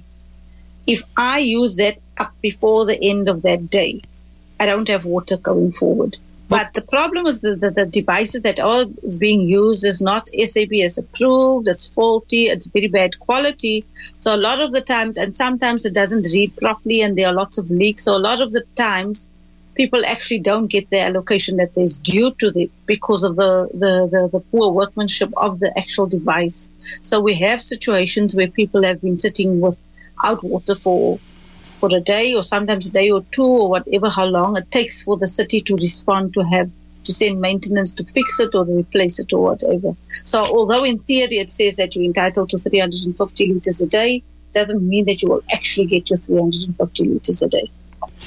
if I use that up before the end of that day, I don't have water going forward. But the problem is that the, the devices that are being used is not S A B S approved, it's faulty, it's very bad quality. So a lot of the times, and sometimes it doesn't read properly and there are lots of leaks. So a lot of the times, people actually don't get the allocation that is due to them because of the, the, the, the poor workmanship of the actual device. So we have situations where people have been sitting without water for for a day or sometimes a day or two or whatever, how long it takes for the city to respond, to have to send maintenance to fix it or to replace it or whatever. So although in theory it says that you're entitled to three hundred fifty liters a day, doesn't mean that you will actually get your three hundred fifty liters a day.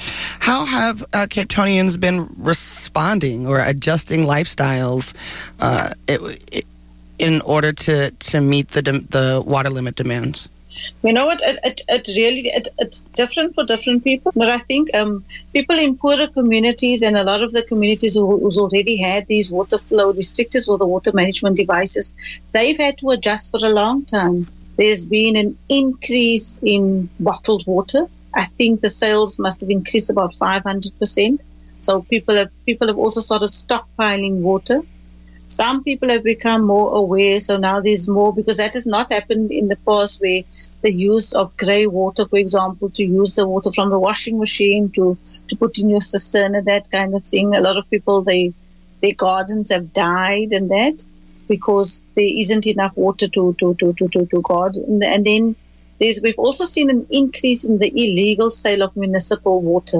How have uh, Cape Townians been responding or adjusting lifestyles uh, it, it, in order to, to meet the the water limit demands? You know what, it, it, it really, it, it's different for different people. But I think um, people in poorer communities and a lot of the communities who, who's already had these water flow restrictors or the water management devices, they've had to adjust for a long time. There's been an increase in bottled water. I think the sales must have increased about five hundred percent. So people have people have also started stockpiling water. Some people have become more aware, so now there's more, because that has not happened in the past, where the use of grey water, for example, to use the water from the washing machine to, to put in your cistern and that kind of thing. A lot of people, they their gardens have died and that because there isn't enough water to to to to to, to garden. And then there's we've also seen an increase in the illegal sale of municipal water.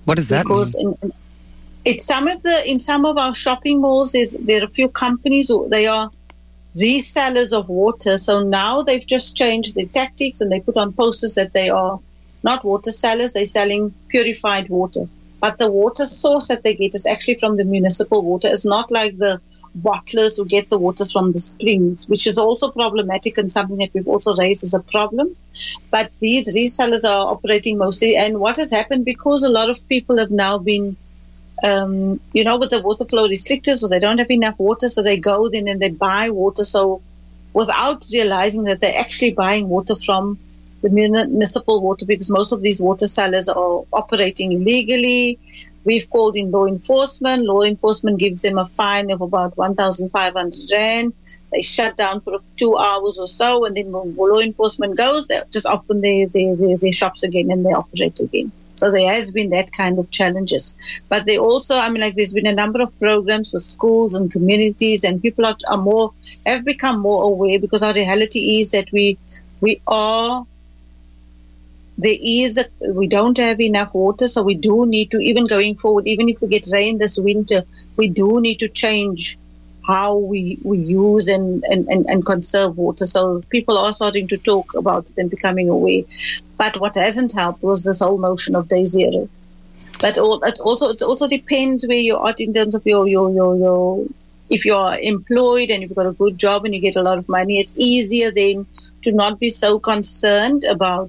What does that because mean? Because in, in, it's some of the in some of our shopping malls, there's, there are a few companies who they are resellers of water. So now they've just changed their tactics and they put on posters that they are not water sellers, they're selling purified water. But the water source that they get is actually from the municipal water. It's not like the bottlers who get the waters from the springs, which is also problematic and something that we've also raised as a problem. But these resellers are operating mostly. And what has happened, because a lot of people have now been, um, you know, with the water flow restrictors, or they don't have enough water, so they go then and they buy water. So without realizing that they're actually buying water from the municipal water, because most of these water sellers are operating illegally. We've called in law enforcement. Law enforcement gives them a fine of about one thousand five hundred rand. They shut down for two hours or so, and then when law enforcement goes, they just open their, their, their, their shops again and they operate again. So there has been that kind of challenges. But they also, I mean, like there's been a number of programs for schools and communities, and people are, are more, have become more aware, because our reality is that we, we are, there is, a, we don't have enough water, so we do need to, even going forward, even if we get rain this winter, we do need to change how we, we use and, and, and, and conserve water. So people are starting to talk about it and becoming aware. But what hasn't helped was this whole notion of day zero. But all, it also it also depends where you're at in terms of your, your, your, your, if you're employed and you've got a good job and you get a lot of money, it's easier then to not be so concerned about,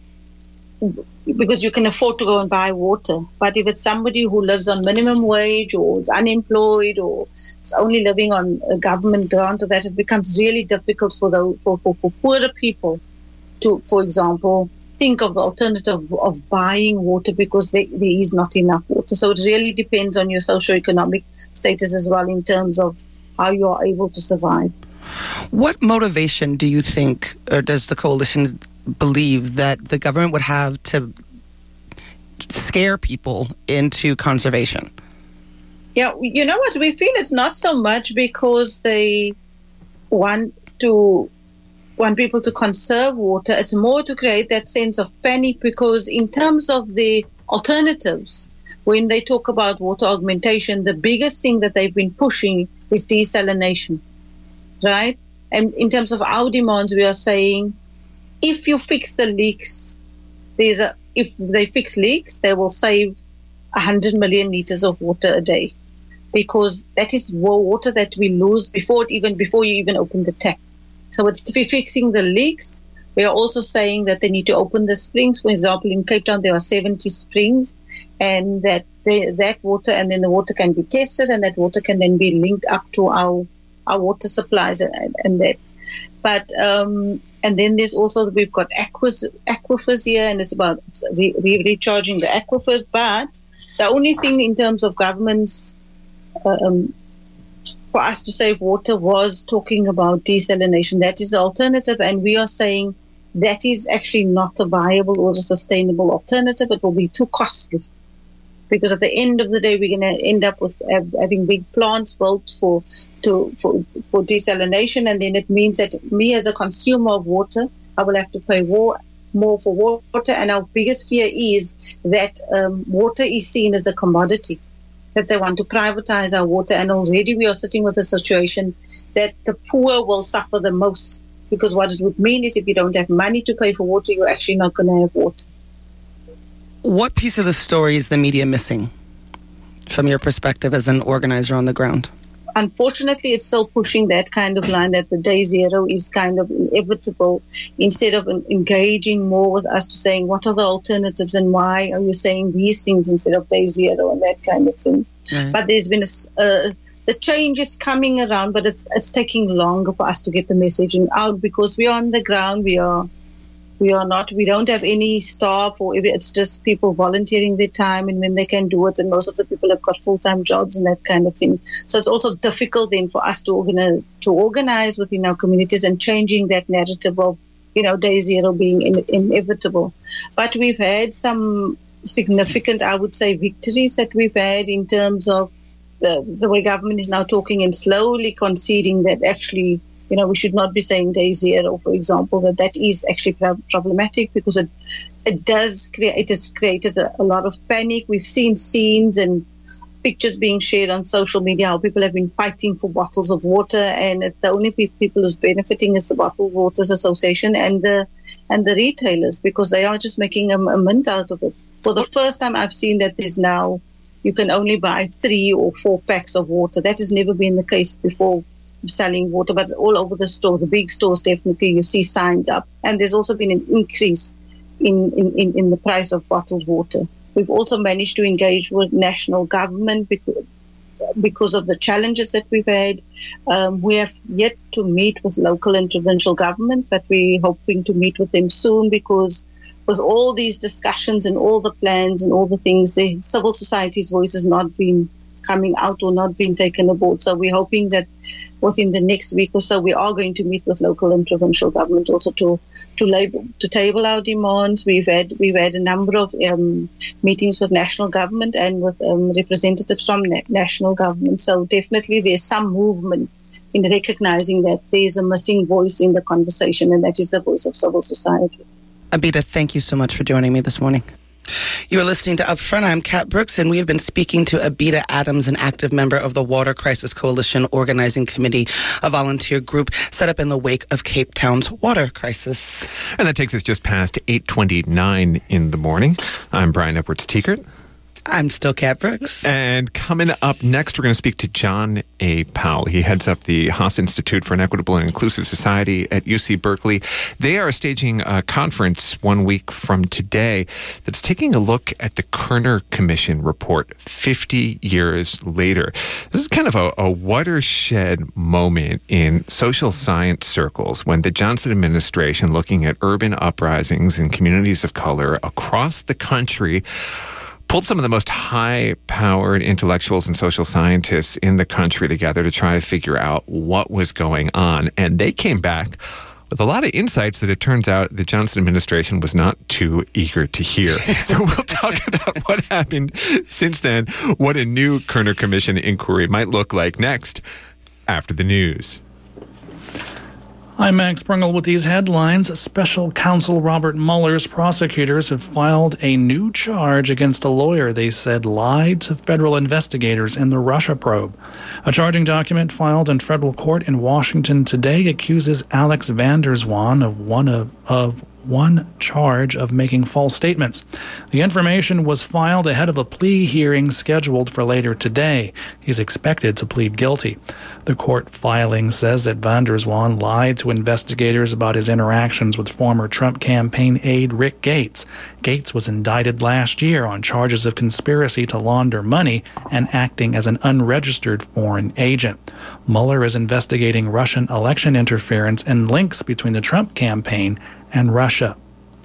because you can afford to go and buy water. But if it's somebody who lives on minimum wage or is unemployed or is only living on a government grant or that, it becomes really difficult for the for, for, for poorer people to, for example, think of the alternative of buying water, because there, there is not enough water. So it really depends on your socioeconomic status as well in terms of how you are able to survive. What motivation do you think, or does the coalition believe that the government would have to scare people into conservation? Yeah, you know what? We feel it's not so much because they want to want people to conserve water. It's more to create that sense of panic, because in terms of the alternatives, when they talk about water augmentation, the biggest thing that they've been pushing is desalination, right? And in terms of our demands, we are saying, if you fix the leaks, there's a, if they fix leaks, they will save one hundred million liters of water a day, because that is water that we lose before it even before you even open the tap. So it's fixing the leaks. We are also saying that they need to open the springs. For example, in Cape Town, there are seventy springs, and that they, that water, and then the water can be tested, and that water can then be linked up to our our water supplies and, and that. But um, and then there's also, we've got aquas, aquifers here, and it's about re- re- recharging the aquifers. But the only thing in terms of government's, uh, um, for us to save water, was talking about desalination. That is the alternative, and we are saying that is actually not a viable or a sustainable alternative. It will be too costly, because at the end of the day, we're going to end up with have, having big plants built for to for, for desalination, and then it means that me as a consumer of water, I will have to pay more, more for water. And our biggest fear is that um, water is seen as a commodity, that they want to privatize our water. And already we are sitting with a situation that the poor will suffer the most, because what it would mean is if you don't have money to pay for water, you're actually not going to have water. What piece of the story is the media missing from your perspective as an organizer on the ground? Unfortunately, it's still pushing that kind of line that the day zero is kind of inevitable, instead of engaging more with us to saying what are the alternatives and why are you saying these things instead of day zero and that kind of thing. Right. But there's been a, uh, the change is coming around, but it's it's taking longer for us to get the messaging out, because we are on the ground. We are we are not. We don't have any staff, or it's just people volunteering their time and when they can do it. And most of the people have got full-time jobs and that kind of thing. So it's also difficult then for us to organize, to organize within our communities and changing that narrative of, you know, day zero being in, inevitable. But we've had some significant, I would say, victories that we've had in terms of the, the way government is now talking and slowly conceding that actually you know, we should not be saying day zero, for example, that that is actually pro- problematic because it it does create, it has created a, a lot of panic. We've seen scenes and pictures being shared on social media, how people have been fighting for bottles of water, and it's the only pe- people who's benefiting is the Bottled Waters Association and the and the retailers, because they are just making a, a mint out of it. For the first time, I've seen that there's now, you can only buy three or four packs of water. That has never been the case before selling water, but all over the store, the big stores, definitely you see signs up. And there's also been an increase in, in, in, in the price of bottled water. We've also managed to engage with national government because, because of the challenges that we've had. Um, we have yet to meet with local and provincial government, but we're hoping to meet with them soon, because with all these discussions and all the plans and all the things, the civil society's voice has not been coming out or not been taken aboard. So we're hoping that within the next week or so, we are going to meet with local and provincial government also to to label, to table our demands. We've had we've had a number of um, meetings with national government and with um, representatives from na- national government. So definitely there's some movement in recognizing that there's a missing voice in the conversation, and that is the voice of civil society. Abida, thank you so much for joining me this morning. You are listening to Upfront. I'm Kat Brooks, and we have been speaking to Abida Adams, an active member of the Water Crisis Coalition Organizing Committee, a volunteer group set up in the wake of Cape Town's water crisis. And that takes us just past eight twenty-nine in the morning. I'm Brian Edwards-Tiekert. I'm still Kat Brooks. And coming up next, we're going to speak to John A. Powell. He heads up the Haas Institute for an Equitable and Inclusive Society at U C Berkeley. They are staging a conference one week from today that's taking a look at the Kerner Commission report fifty years later. This is kind of a, a watershed moment in social science circles when the Johnson administration, looking at urban uprisings in communities of color across the country, pulled some of the most high-powered intellectuals and social scientists in the country together to try to figure out what was going on. And they came back with a lot of insights that it turns out the Johnson administration was not too eager to hear. So we'll talk about what happened since then, what a new Kerner Commission inquiry might look like next after the news. I'm Max Pringle with these headlines. Special counsel Robert Mueller's prosecutors have filed a new charge against a lawyer they said lied to federal investigators in the Russia probe. A charging document filed in federal court in Washington today accuses Alex van der Zwaan of one of, of one charge of making false statements. The information was filed ahead of a plea hearing scheduled for later today. He's expected to plead guilty. The court filing says that van der Zwaan lied to investigators about his interactions with former Trump campaign aide Rick Gates. Gates was indicted last year on charges of conspiracy to launder money and acting as an unregistered foreign agent. Mueller is investigating Russian election interference and links between the Trump campaign and Russia.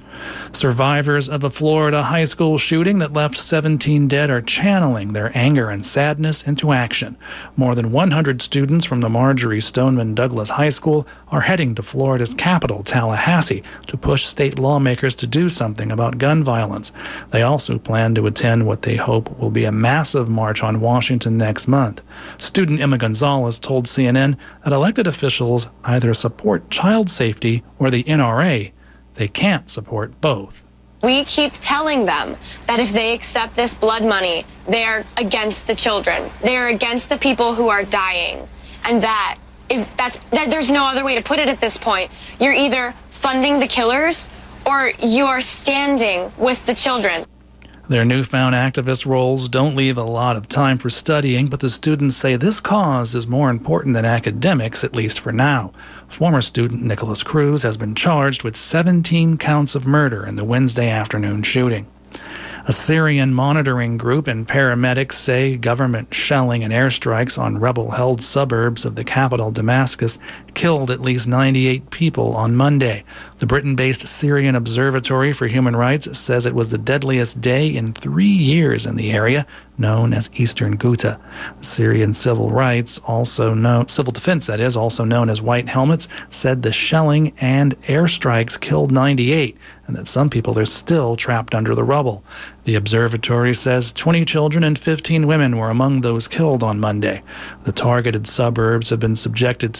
Survivors of a Florida high school shooting that left seventeen dead are channeling their anger and sadness into action. More than one hundred students from the Marjorie Stoneman Douglas High School are heading to Florida's capital, Tallahassee, to push state lawmakers to do something about gun violence. They also plan to attend what they hope will be a massive march on Washington next month. Student Emma Gonzalez told C N N that elected officials either support child safety or the N R A. They can't support both. We keep telling them that if they accept this blood money, they're against the children. They're against the people who are dying. And that is, that's, that, there's no other way to put it at this point. You're either funding the killers or you're standing with the children. Their newfound activist roles don't leave a lot of time for studying, but the students say this cause is more important than academics, at least for now. Former student Nicholas Cruz has been charged with seventeen counts of murder in the Wednesday afternoon shooting. A Syrian monitoring group and paramedics say government shelling and airstrikes on rebel-held suburbs of the capital, Damascus, killed at least ninety-eight people on Monday. The Britain-based Syrian Observatory for Human Rights says it was the deadliest day in three years in the area, known as Eastern Ghouta. Syrian civil rights, also known civil defense, that is, also known as White Helmets, said the shelling and airstrikes killed ninety-eight, and that some people are still trapped under the rubble. The observatory says twenty children and fifteen women were among those killed on Monday. The targeted suburbs have been subjected to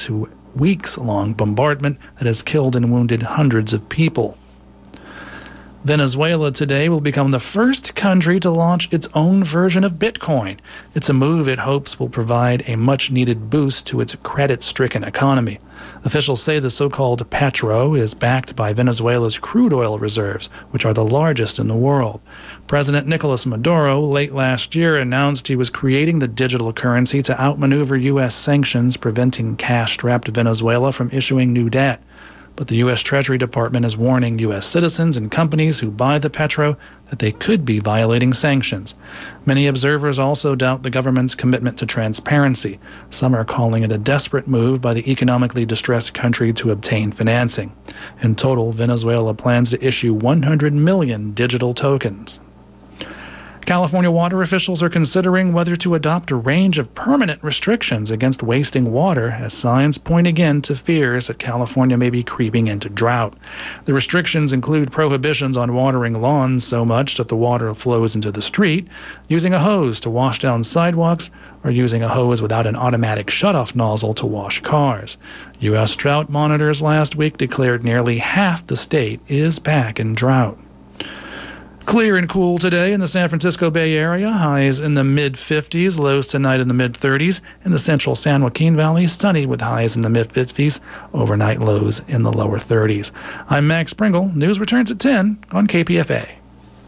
weeks-long bombardment that has killed and wounded hundreds of people. Venezuela today will become the first country to launch its own version of Bitcoin. It's a move it hopes will provide a much-needed boost to its credit-stricken economy. Officials say the so-called Petro is backed by Venezuela's crude oil reserves, which are the largest in the world. President Nicolas Maduro late last year announced he was creating the digital currency to outmaneuver U S sanctions, preventing cash-strapped Venezuela from issuing new debt. But the U S Treasury Department is warning U S citizens and companies who buy the Petro that they could be violating sanctions. Many observers also doubt the government's commitment to transparency. Some are calling it a desperate move by the economically distressed country to obtain financing. In total, Venezuela plans to issue one hundred million digital tokens. California water officials are considering whether to adopt a range of permanent restrictions against wasting water, as signs point again to fears that California may be creeping into drought. The restrictions include prohibitions on watering lawns so much that the water flows into the street, using a hose to wash down sidewalks, or using a hose without an automatic shutoff nozzle to wash cars. U S drought monitors last week declared nearly half the state is back in drought. Clear and cool today in the San Francisco Bay Area. Highs in the mid fifties, lows tonight in the mid thirties. In the central San Joaquin Valley, sunny with highs in the mid fifties, overnight lows in the lower thirties. I'm Max Pringle. News returns at ten on K P F A.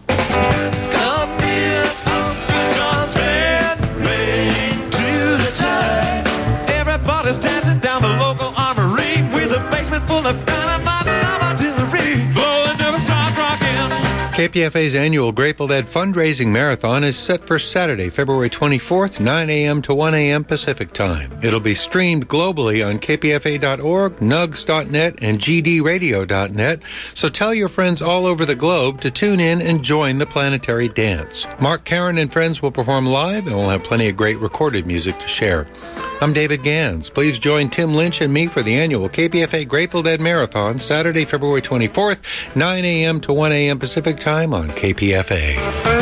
Everybody's dancing down the local armory with a basement full of dynamite and artillery. Blowing never stop rocking. K P F A's annual Grateful Dead fundraising marathon is set for Saturday, February twenty-fourth, nine a.m. to one a.m. Pacific Time. It'll be streamed globally on K P F A dot org, nugs dot net, and G D radio dot net, so tell your friends all over the globe to tune in and join the planetary dance. Mark Karen and friends will perform live, and we'll have plenty of great recorded music to share. I'm David Gans. Please join Tim Lynch and me for the annual K P F A Grateful Dead Marathon, Saturday, February twenty-fourth, nine a.m. to one a.m. Pacific Time on K P F A.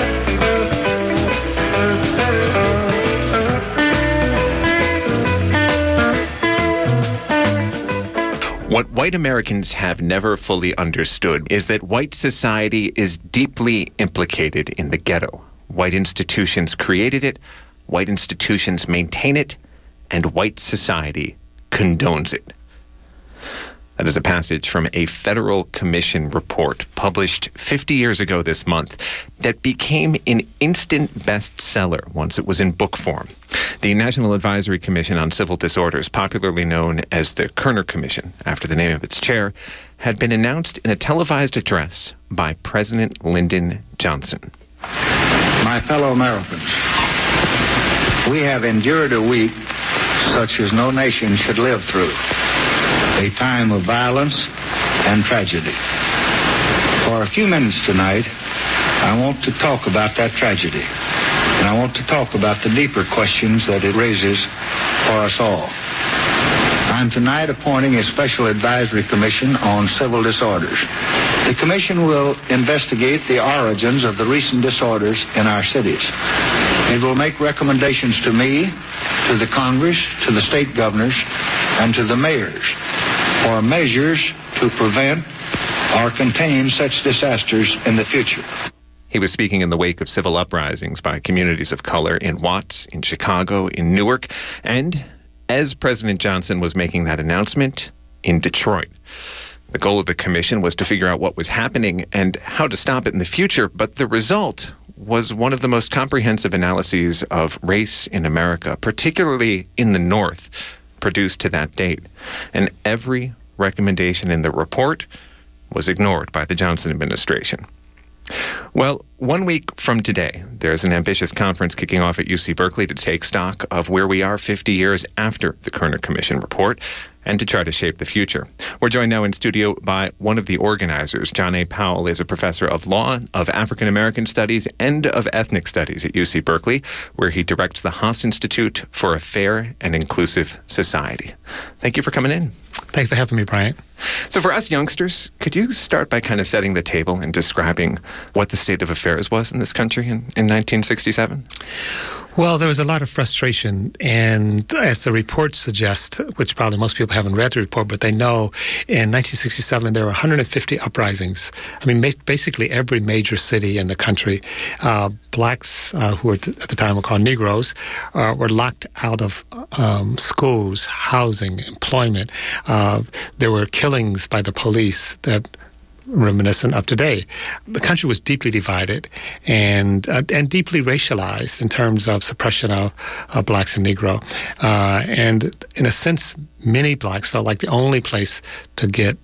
What white Americans have never fully understood is that white society is deeply implicated in the ghetto. White institutions created it, white institutions maintain it, and white society condones it. That is a passage from a Federal Commission report published fifty years ago this month that became an instant bestseller once it was in book form. The National Advisory Commission on Civil Disorders, popularly known as the Kerner Commission, after the name of its chair, had been announced in a televised address by President Lyndon Johnson. My fellow Americans, we have endured a week such as no nation should live through. A time of violence and tragedy. For a few minutes tonight, I want to talk about that tragedy. And I want to talk about the deeper questions that it raises for us all. I'm tonight appointing a special advisory commission on civil disorders. The commission will investigate the origins of the recent disorders in our cities. It will make recommendations to me, to the Congress, to the state governors, and to the mayors for measures to prevent or contain such disasters in the future. He was speaking in the wake of civil uprisings by communities of color in Watts, in Chicago, in Newark, and as President Johnson was making that announcement, in Detroit. The goal of the commission was to figure out what was happening and how to stop it in the future, but the result was one of the most comprehensive analyses of race in America, particularly in the North, produced to that date. And every recommendation in the report was ignored by the Johnson administration. Well, one week from today, there's an ambitious conference kicking off at U C Berkeley to take stock of where we are fifty years after the Kerner Commission report and to try to shape the future. We're joined now in studio by one of the organizers. John A. Powell is a professor of law, of African American studies, and of ethnic studies at U C Berkeley, where he directs the Haas Institute for a Fair and Inclusive Society. Thank you for coming in. Thanks for having me, Bryant. So for us youngsters, could you start by kind of setting the table and describing what the state of affairs was in this country in, in nineteen sixty-seven? Well, there was a lot of frustration, and as the report suggests, which probably most people haven't read the report, but they know in nineteen sixty-seven there were one hundred fifty uprisings. I mean, ma- basically every major city in the country, uh, blacks uh, who were t- at the time were called Negroes, uh, were locked out of um, schools, housing, employment. Uh, there were killings by the police that reminiscent of today. The country was deeply divided and uh, and deeply racialized in terms of suppression of uh, blacks and Negro. Uh, and in a sense, many blacks felt like the only place to get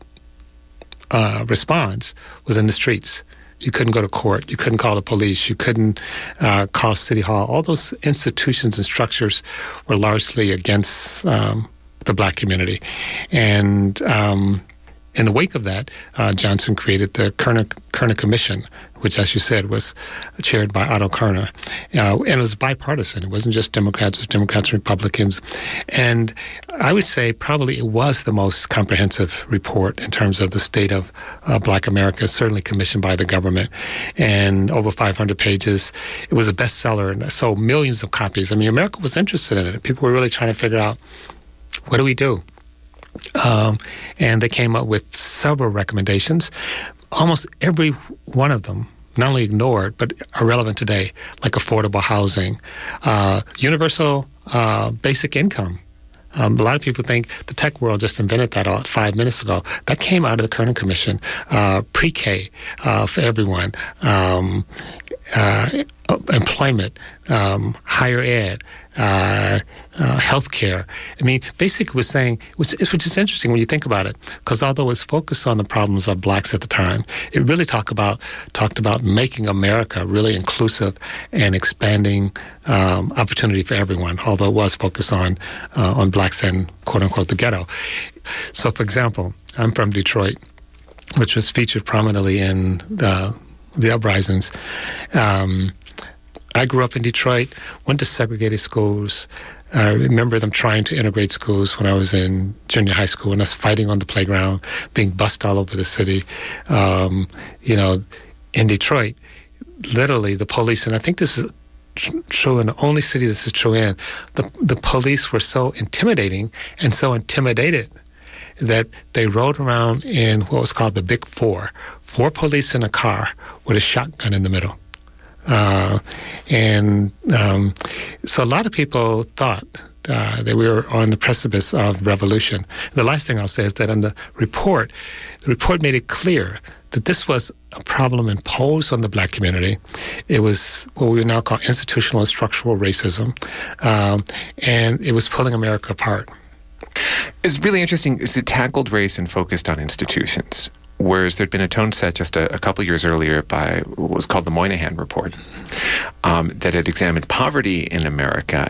uh, response was in the streets. You couldn't go to court. You couldn't call the police. You couldn't uh, call City Hall. All those institutions and structures were largely against um, the black community. And um in the wake of that, uh, Johnson created the Kerner, Kerner Commission, which, as you said, was chaired by Otto Kerner. Uh, and it was bipartisan. It wasn't just Democrats, it was Democrats and Republicans. And I would say probably it was the most comprehensive report in terms of the state of uh, black America, certainly commissioned by the government. And over five hundred pages. It was a bestseller and sold millions of copies. I mean, America was interested in it. People were really trying to figure out, what do we do? Um, and they came up with several recommendations. Almost every one of them not only ignored, but are relevant today, like affordable housing, uh, universal uh, basic income. Um, a lot of people think the tech world just invented that all five minutes ago. That came out of the Kerner Commission. Uh, pre-K uh, for everyone, um, uh, employment, um, higher ed, uh, uh, healthcare. I mean, basically, it was saying, which, which is interesting when you think about it, because although it was focused on the problems of blacks at the time, it really talked about talked about making America really inclusive and expanding um, opportunity for everyone. Although it was focused on uh, on blacks and quote unquote the ghetto. So, for example, I'm from Detroit, which was featured prominently in the, the uprisings. Um, I grew up in Detroit, went to segregated schools. I remember them trying to integrate schools when I was in junior high school, and us fighting on the playground, being bussed all over the city. Um, you know, in Detroit, literally the police, and I think this is tr- true in the only city this is true in, the, the police were so intimidating and so intimidated that they rode around in what was called the Big Four, four police in a car with a shotgun in the middle. Uh, and um, so a lot of people thought uh, that we were on the precipice of revolution. The last thing I'll say is that in the report, the report made it clear that this was a problem imposed on the black community. It was what we now call institutional and structural racism, um, and it was pulling America apart. It's really interesting is it tackled race and focused on institutions. Whereas there'd been a tone set just a, a couple years earlier by what was called the Moynihan Report um, that had examined poverty in America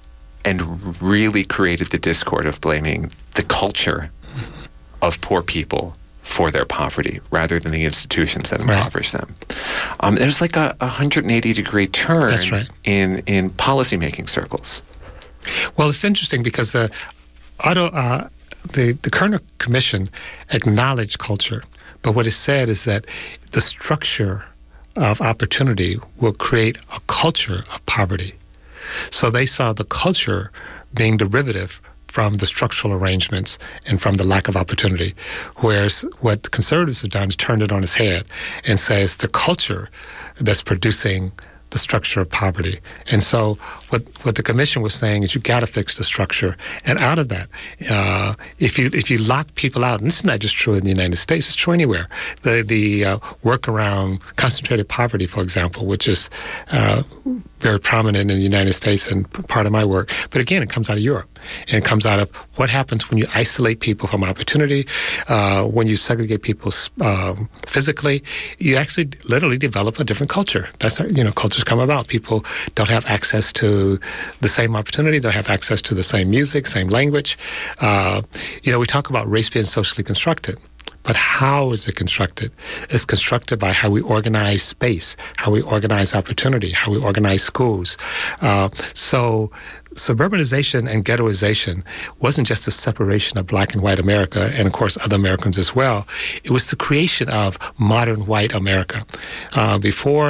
and really created the discord of blaming the culture of poor people for their poverty rather than the institutions that impoverish right. them. Um, it was like a one hundred eighty degree turn That's right. in, in policymaking circles. Well, it's interesting because the auto... Uh, The, the Kerner Commission acknowledged culture, but what it said is that the structure of opportunity will create a culture of poverty. So they saw the culture being derivative from the structural arrangements and from the lack of opportunity, whereas what the conservatives have done is turned it on its head and says the culture that's producing the structure of poverty. And so what what the commission was saying is you got to fix the structure. And out of that, uh, if you if you lock people out, and this is not just true in the United States, it's true anywhere. The the uh, work around concentrated poverty, for example, which is uh, very prominent in the United States and part of my work. But again, it comes out of Europe. And it comes out of what happens when you isolate people from opportunity, uh, when you segregate people um, physically, you actually literally develop a different culture. That's how, you know, cultures come about. People don't have access to the same opportunity. They don't have access to the same music, same language. Uh, you know, we talk about race being socially constructed. But how is it constructed? It's constructed by how we organize space, how we organize opportunity, how we organize schools. Uh, so suburbanization and ghettoization wasn't just a separation of black and white America, and of course other Americans as well. It was the creation of modern white America. Uh, before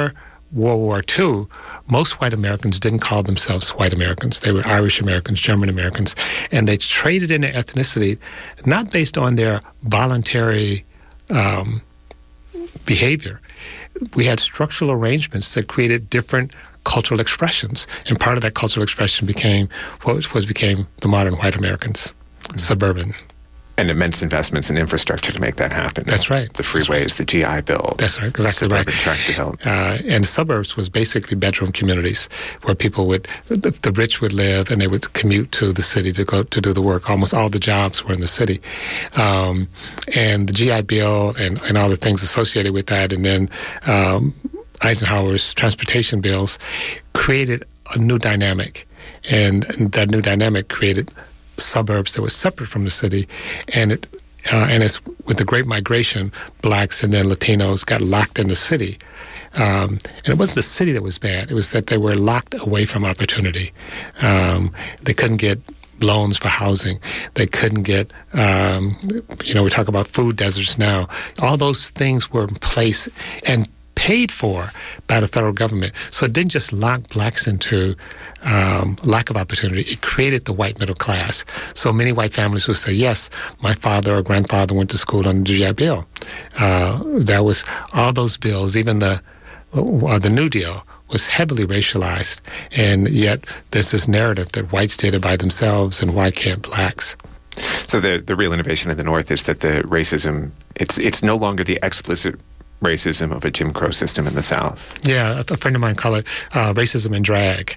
World War Two, most white Americans didn't call themselves white Americans. They were Irish Americans, German Americans, and they traded in their ethnicity not based on their voluntary um, behavior. We had structural arrangements that created different cultural expressions, and part of that cultural expression became what was, was became the modern white Americans, mm-hmm. suburban. And immense investments in infrastructure to make that happen. That's right. The freeways, right. the G I Bill. That's right, exactly suburban right. tract development. Uh, and suburbs was basically bedroom communities where people would, the, the rich would live and they would commute to the city to go to do the work. Almost all the jobs were in the city. Um, and the G I Bill and, and all the things associated with that, and then um, Eisenhower's transportation bills created a new dynamic. And, and that new dynamic created suburbs that were separate from the city, and it uh, and it's with the Great Migration, blacks and then Latinos got locked in the city, um, and it wasn't the city that was bad. It was that they were locked away from opportunity. Um, they couldn't get loans for housing. They couldn't get, um, you know, we talk about food deserts now. All those things were in place and paid for by the federal government. So it didn't just lock blacks into um, lack of opportunity. It created the white middle class. So many white families would say, yes, my father or grandfather went to school on the G I Bill. Uh, there was all those bills, even the uh, the New Deal was heavily racialized. And yet there's this narrative that whites did it by themselves and why can't blacks? So the the real innovation in the North is that the racism, it's it's no longer the explicit racism of a Jim Crow system in the South. Yeah, a friend of mine called it uh, racism and drag.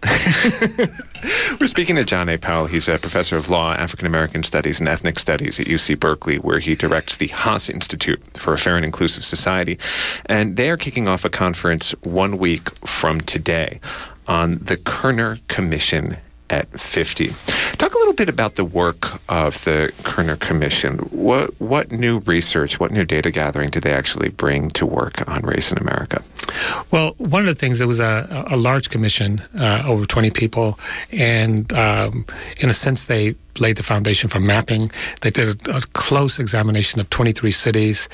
We're speaking to John A. Powell. He's a professor of law, African American studies, and ethnic studies at U C Berkeley, where he directs the Haas Institute for a Fair and Inclusive Society. And they are kicking off a conference one week from today on the Kerner Commission at fifty. Talk a little bit about the work of the Kerner Commission. What what new research, what new data gathering did they actually bring to work on race in America? Well, one of the things, it was a, a large commission, uh, over twenty people, and um, in a sense they laid the foundation for mapping. They did a, a close examination of twenty-three cities.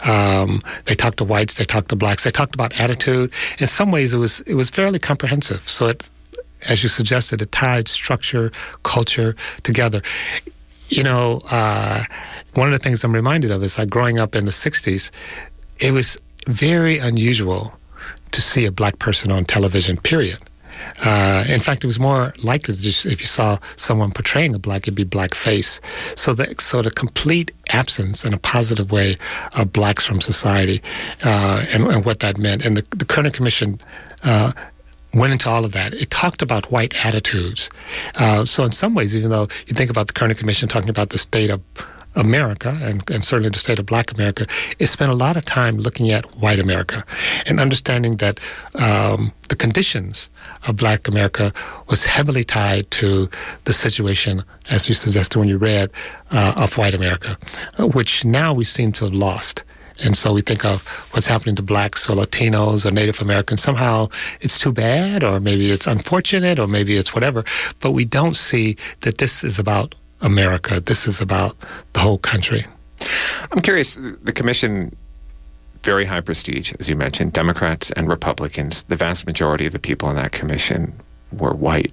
Um, they talked to whites, they talked to blacks, they talked about attitude. In some ways it was it was fairly comprehensive. So it, as you suggested, it tied structure, culture together. You know, uh, one of the things I'm reminded of is like growing up in the sixties, it was very unusual to see a black person on television, period. Uh, in fact, it was more likely that just if you saw someone portraying a black, it'd be blackface. So the, so the complete absence in a positive way of blacks from society uh, and, and what that meant. And the, the Kerner Commission uh, went into all of that. It talked about white attitudes. Uh, so in some ways, even though you think about the Kerner Commission talking about the state of America and, and certainly the state of black America, it spent a lot of time looking at white America and understanding that um, the conditions of black America was heavily tied to the situation, as you suggested when you read, uh, of white America, which now we seem to have lost. And so we think of what's happening to blacks or Latinos or Native Americans. Somehow it's too bad, or maybe it's unfortunate, or maybe it's whatever. But we don't see that this is about America. This is about the whole country. I'm curious, the commission, very high prestige, as you mentioned, Democrats and Republicans. The vast majority of the people on that commission were white.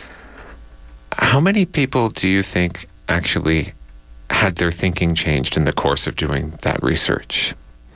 How many people do you think actually had their thinking changed in the course of doing that research?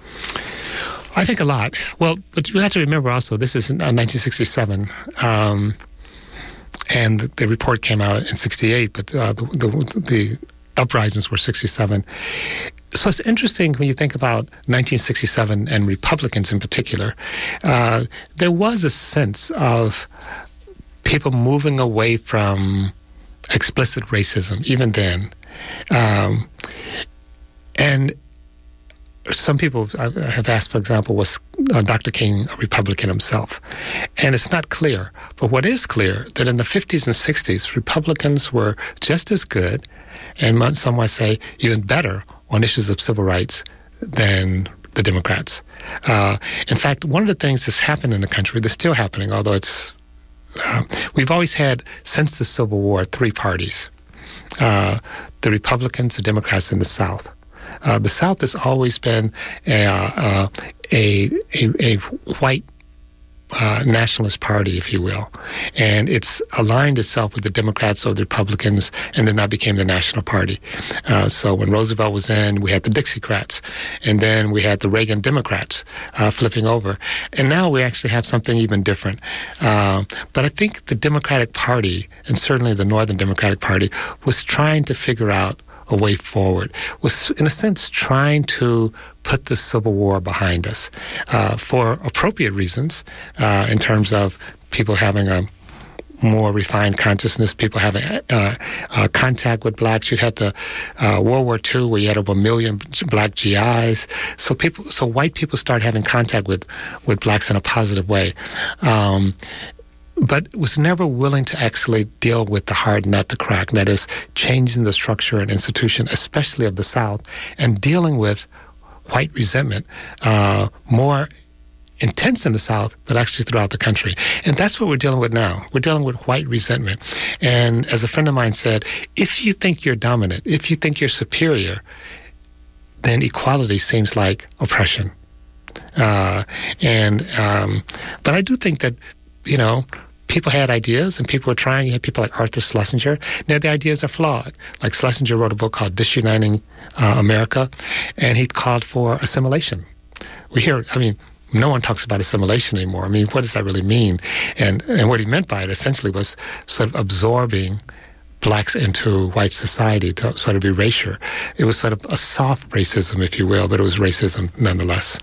I think a lot. Well, but you have to remember also, this is in nineteen sixty-seven, um, and the, the report came out in sixty-eight, but uh, the, the, the uprisings were sixty-seven. So it's interesting when you think about nineteen sixty-seven and Republicans in particular. Uh, there was a sense of people moving away from explicit racism, even then. Um, and some people have asked, for example, was uh, Doctor King a Republican himself? And it's not clear. But what is clear, that in the fifties and sixties, Republicans were just as good, and some might say even better, on issues of civil rights than the Democrats. Uh, in fact, one of the things that's happened in the country, that's still happening, although it's, uh, we've always had, since the Civil War, three parties. Uh, the Republicans, the Democrats, and the South. Uh, the South has always been a, uh, a, a, a white uh, nationalist party, if you will. And it's aligned itself with the Democrats or the Republicans, and then that became the National Party. Uh, so when Roosevelt was in, we had the Dixiecrats, and then we had the Reagan Democrats uh, flipping over. And now we actually have something even different. Uh, but I think the Democratic Party, and certainly the Northern Democratic Party, was trying to figure out a way forward, was in a sense trying to put the Civil War behind us uh, for appropriate reasons uh, in terms of people having a more refined consciousness, people having uh, uh, contact with blacks. You had the uh, World War Two where you had over a million black G Is. So people, so white people started having contact with, with blacks in a positive way. Um, but was never willing to actually deal with the hard nut to crack, that is, changing the structure and institution, especially of the South, and dealing with white resentment uh, more intense in the South, but actually throughout the country. And that's what we're dealing with now. We're dealing with white resentment. And as a friend of mine said, if you think you're dominant, if you think you're superior, then equality seems like oppression. Uh, and um, but I do think that, you know, people had ideas and people were trying. You had people like Arthur Schlesinger. Now, the ideas are flawed. Like Schlesinger wrote a book called Disuniting uh, America, and he called for assimilation. We hear, I mean, no one talks about assimilation anymore. I mean, what does that really mean? And and what he meant by it essentially was sort of absorbing blacks into white society to sort of erasure. It was sort of a soft racism, if you will, but it was racism nonetheless.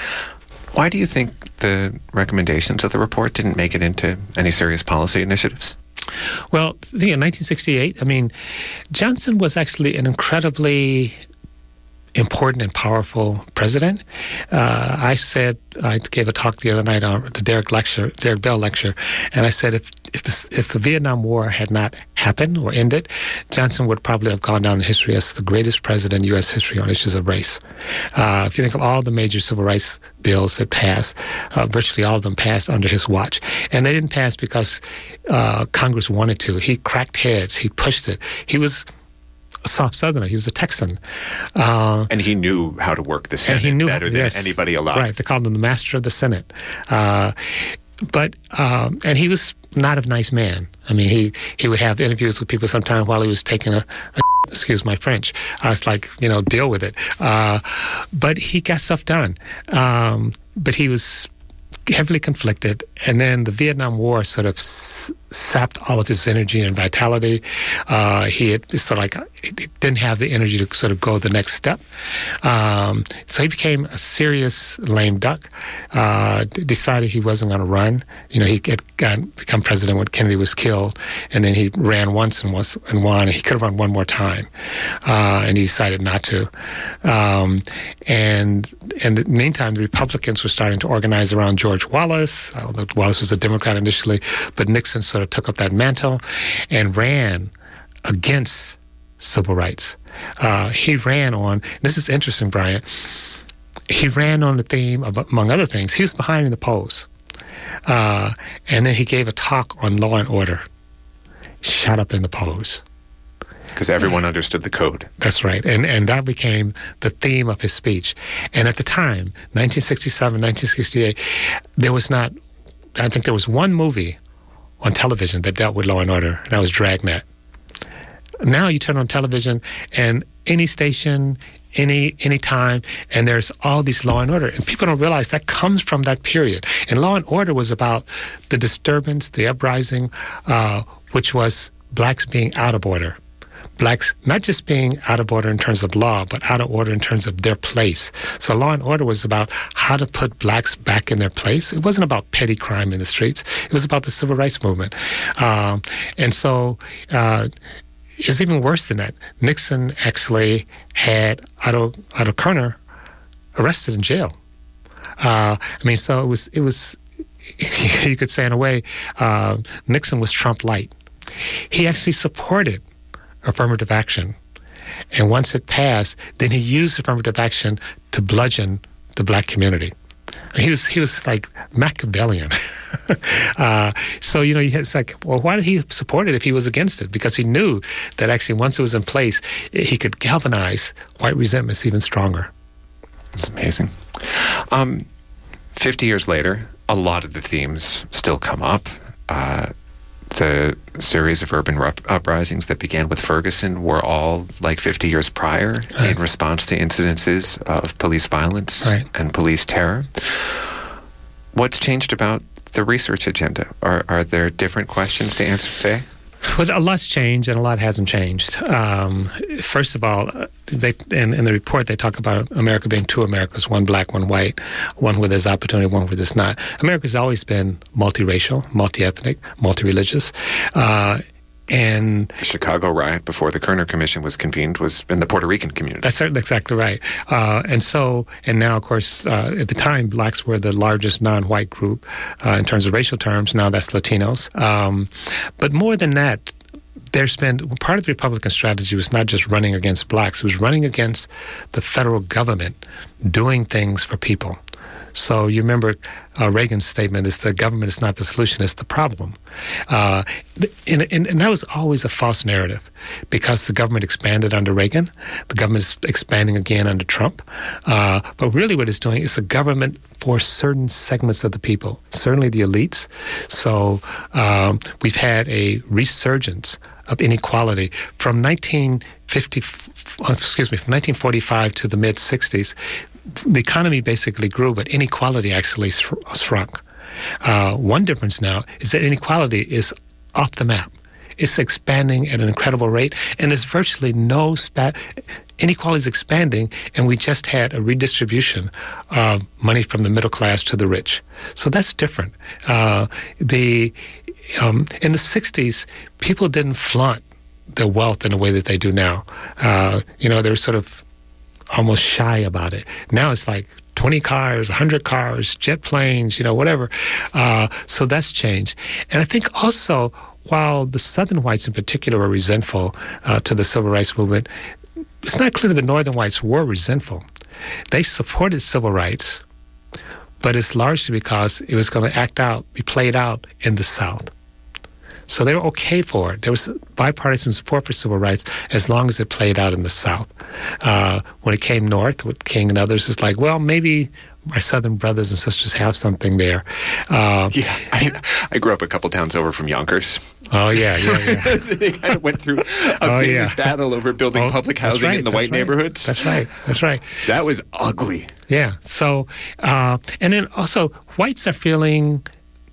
Why do you think the recommendations of the report didn't make it into any serious policy initiatives? Well, I think in nineteen sixty-eight, I mean, Johnson was actually an incredibly important and powerful president. Uh, I said, I gave a talk the other night on the Derek lecture, Derek Bell lecture, and I said if if the, if the Vietnam War had not happened or ended, Johnson would probably have gone down in history as the greatest president in U S history on issues of race. Uh, if you think of all the major civil rights bills that passed, uh, virtually all of them passed under his watch. And they didn't pass because uh, Congress wanted to. He cracked heads. He pushed it. He was a soft Southerner. He was a Texan. Uh, and he knew how to work the Senate he knew, better than yes, anybody alive. Right. They called him the master of the Senate. Uh, but, um, and he was not a nice man. I mean, he, he would have interviews with people sometimes while he was taking a, a excuse my French. I was like, you know, deal with it. Uh, but he got stuff done. Um, but he was heavily conflicted. And then the Vietnam War sort of s- sapped all of his energy and vitality. Uh, he had sort of like, he didn't have the energy to sort of go the next step. Um, so he became a serious lame duck, uh, d- decided he wasn't going to run. You know, he had got, become president when Kennedy was killed, and then he ran once and, was, and won, and he could have run one more time. Uh, and he decided not to. Um, and in the meantime, the Republicans were starting to organize around George Wallace, although Wallace was a Democrat initially, but Nixon sort of took up that mantle and ran against civil rights. Uh, he ran on, this is interesting, Brian, he ran on the theme of, among other things, he was behind in the polls. Uh, and then he gave a talk on law and order, shot up in the polls. Because everyone understood the code. That's right. And and that became the theme of his speech. And at the time, nineteen sixty-seven, nineteen sixty-eight, there was not, I think there was one movie on television that dealt with law and order, and that was Dragnet. Now you turn on television and any station, any any time, and there's all these law and order. And people don't realize that comes from that period. And law and order was about the disturbance, the uprising, uh, which was blacks being out of order. Blacks not just being out of order in terms of law, but out of order in terms of their place. So law and order was about how to put blacks back in their place. It wasn't about petty crime in the streets. It was about the civil rights movement. Um, and so uh, it's even worse than that. Nixon actually had Otto, Otto Kerner arrested in jail. Uh, I mean, so it was, it was you could say in a way, uh, Nixon was Trump light. He actually supported affirmative action. And once it passed, then he used affirmative action to bludgeon the black community. He was he was like Machiavellian. uh, so, you know, it's like, well, why did he support it if he was against it? Because he knew that actually once it was in place, he could galvanize white resentments even stronger. It's amazing. Um, fifty years later, a lot of the themes still come up. Uh, the series of urban rup- uprisings that began with Ferguson were all like fifty years prior right. in response to incidences of police violence right. and police terror. What's changed about the research agenda? Are, are there different questions to answer today? Well, a lot's changed and a lot hasn't changed. Um, first of all, they, in, in the report, they talk about America being two Americas, one black, one white, one where there's opportunity, one where there's not. America's always been multiracial, multi-ethnic, multi-religious. Uh, And the Chicago riot before the Kerner Commission was convened was in the Puerto Rican community. That's exactly right. Uh, and so, and now, of course, uh, at the time, blacks were the largest non-white group uh, in terms of racial terms. Now that's Latinos. Um, but more than that, there's been part of the Republican strategy was not just running against blacks; it was running against the federal government doing things for people. So you remember uh, Reagan's statement is the government is not the solution, it's the problem. Uh, and, and, and that was always a false narrative because the government expanded under Reagan. The government is expanding again under Trump. Uh, but really what it's doing is a government for certain segments of the people, certainly the elites. So um, we've had a resurgence of inequality from nineteen fifty, excuse me, from nineteen forty-five to the mid sixties. The economy basically grew, but inequality actually shrunk. Uh, one difference now is that inequality is off the map. It's expanding at an incredible rate, and there's virtually no spat. Inequality is expanding, and we just had a redistribution of money from the middle class to the rich. So that's different. Uh, the um, in the sixties, people didn't flaunt their wealth in the way that they do now. Uh, you know, they're sort of almost shy about it. Now it's like twenty cars, one hundred cars, jet planes, you know, whatever. Uh, so that's changed. And I think also, while the Southern whites in particular were resentful uh, to the civil rights movement, it's not clear that the Northern whites were resentful. They supported civil rights, but it's largely because it was going to act out, be played out in the South. So they were okay for it. There was bipartisan support for civil rights as long as it played out in the South. Uh, when it came north with King and others, it's like, well, maybe my Southern brothers and sisters have something there. Uh, yeah, I, I grew up a couple towns over from Yonkers. Oh, yeah, yeah, yeah. They kind of went through a oh, famous yeah. battle over building oh, public housing right, in the white right. neighborhoods. That's right, that's right. That was ugly. Yeah, so, uh, and then also, whites are feeling...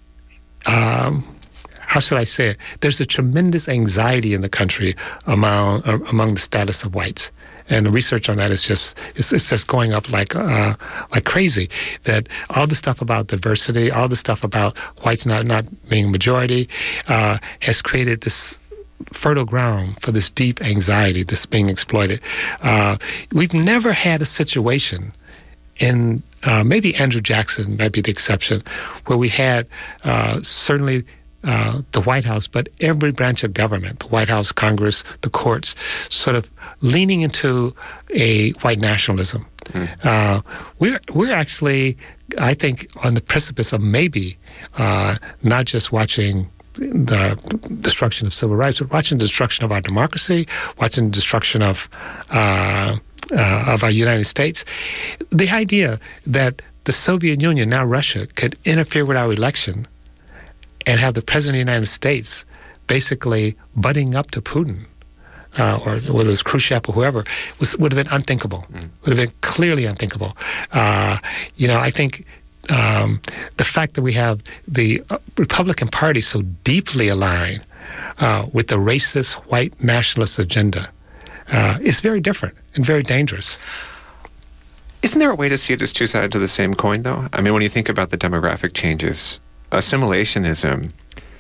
Um, How should I say it? There's a tremendous anxiety in the country among uh, among the status of whites, and the research on that is just it's, it's just going up like uh, like crazy. That all the stuff about diversity, all the stuff about whites not not being a majority, uh, has created this fertile ground for this deep anxiety that's being exploited. Uh, we've never had a situation in uh, maybe Andrew Jackson might be the exception, where we had uh, certainly. Uh, the White House, but every branch of government, the White House, Congress, the courts, sort of leaning into a white nationalism. Mm. Uh, we're we're actually, I think, on the precipice of maybe uh, not just watching the destruction of civil rights, but watching the destruction of our democracy, watching the destruction of uh, uh, of our United States. The idea that the Soviet Union, now Russia, could interfere with our election and have the President of the United States basically butting up to Putin, uh, or whether it was Khrushchev or whoever, was, would have been unthinkable, mm. would have been clearly unthinkable. Uh, you know, I think um, the fact that we have the Republican Party so deeply aligned uh, with the racist white nationalist agenda uh, is very different and very dangerous. Isn't there a way to see it as two sides of the same coin, though? I mean, when you think about the demographic changes, assimilationism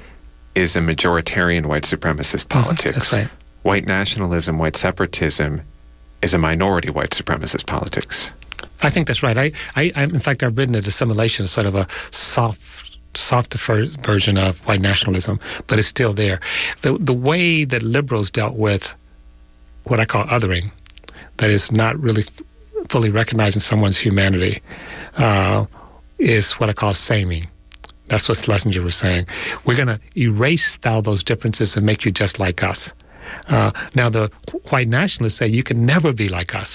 is a majoritarian white supremacist politics. That's right. White nationalism, white separatism is a minority white supremacist politics. I think that's right. I, I, I in fact, I've written that assimilation is sort of a soft, softer version of white nationalism, but it's still there. The the way that liberals dealt with what I call othering, that is not really fully recognizing someone's humanity, uh, is what I call saming. That's what Schlesinger was saying. We're going to erase all those differences and make you just like us. Uh, now, the white nationalists say you can never be like us.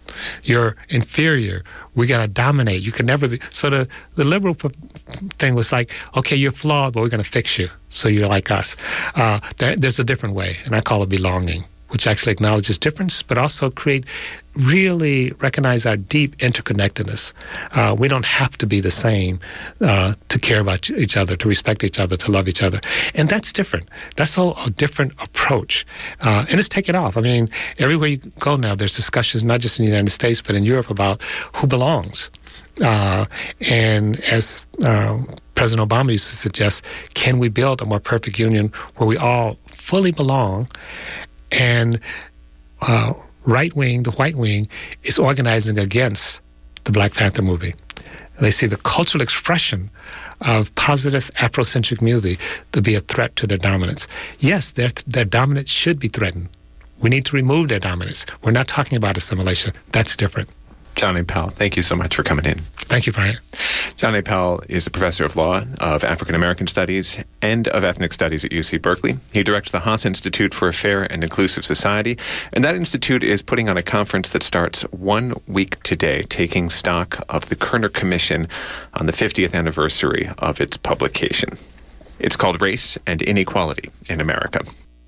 You're inferior. We got to dominate. You can never be. So the, the liberal p- thing was like, okay, you're flawed, but we're going to fix you so you're like us. Uh, there, there's a different way, and I call it belonging, which actually acknowledges difference, but also create, really recognize our deep interconnectedness. Uh, we don't have to be the same uh, to care about each other, to respect each other, to love each other. And that's different. That's a, a different approach. Uh, and it's taken off. I mean, everywhere you go now, there's discussions, not just in the United States, but in Europe about who belongs. Uh, and as uh, President Obama used to suggest, can we build a more perfect union where we all fully belong? And uh, right wing, the white wing, is organizing against the Black Panther movie. And they see the cultural expression of positive Afrocentric movie to be a threat to their dominance. Yes, their, their dominance should be threatened. We need to remove their dominance. We're not talking about assimilation. That's different. John A. Powell, thank you so much for coming in. Thank you, Brian. John A. Powell is a professor of law, of African American studies, and of ethnic studies at U C Berkeley. He directs the Haas Institute for a Fair and Inclusive Society, and that institute is putting on a conference that starts one week today, taking stock of the Kerner Commission on the fiftieth anniversary of its publication. It's called Race and Inequality in America.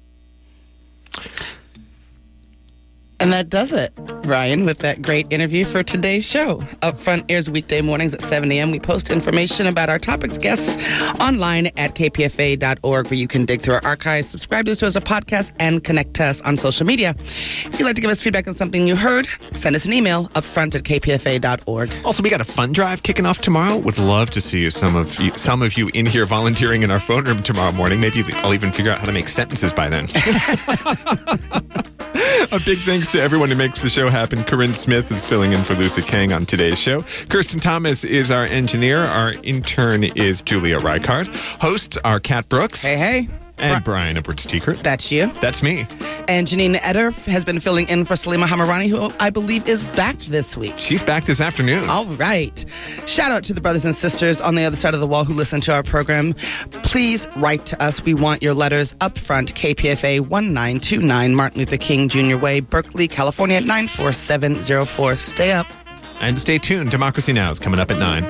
And that does it, Ryan, with that great interview for today's show. Upfront airs weekday mornings at seven a.m. We post information about our topics guests online at k p f a dot org, where you can dig through our archives, subscribe to us as a podcast, and connect to us on social media. If you'd like to give us feedback on something you heard, send us an email, upfront at k p f a dot org. Also, we got a fun drive kicking off tomorrow. Would love to see some of you, some of you in here volunteering in our phone room tomorrow morning. Maybe I'll even figure out how to make sentences by then. A big thanks to everyone who makes the show happen. Corinne Smith is filling in for Lucy Kang on today's show. Kirsten Thomas is our engineer. Our intern is Julia Reichardt. Hosts are Kat Brooks. Hey, hey. And Brian Edwards-Tiekert. That's you. That's me. And Janine Eder has been filling in for Salima Hamarani, who I believe is back this week. She's back this afternoon. All right. Shout out to the brothers and sisters on the other side of the wall who listen to our program. Please write to us. We want your letters up front. K P F A one nine two nine Martin Luther King Junior Way, Berkeley, California, nine four seven zero four. Stay up. And stay tuned. Democracy Now! Is coming up at nine.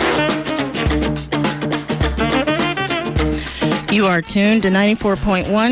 You are tuned to ninety-four point one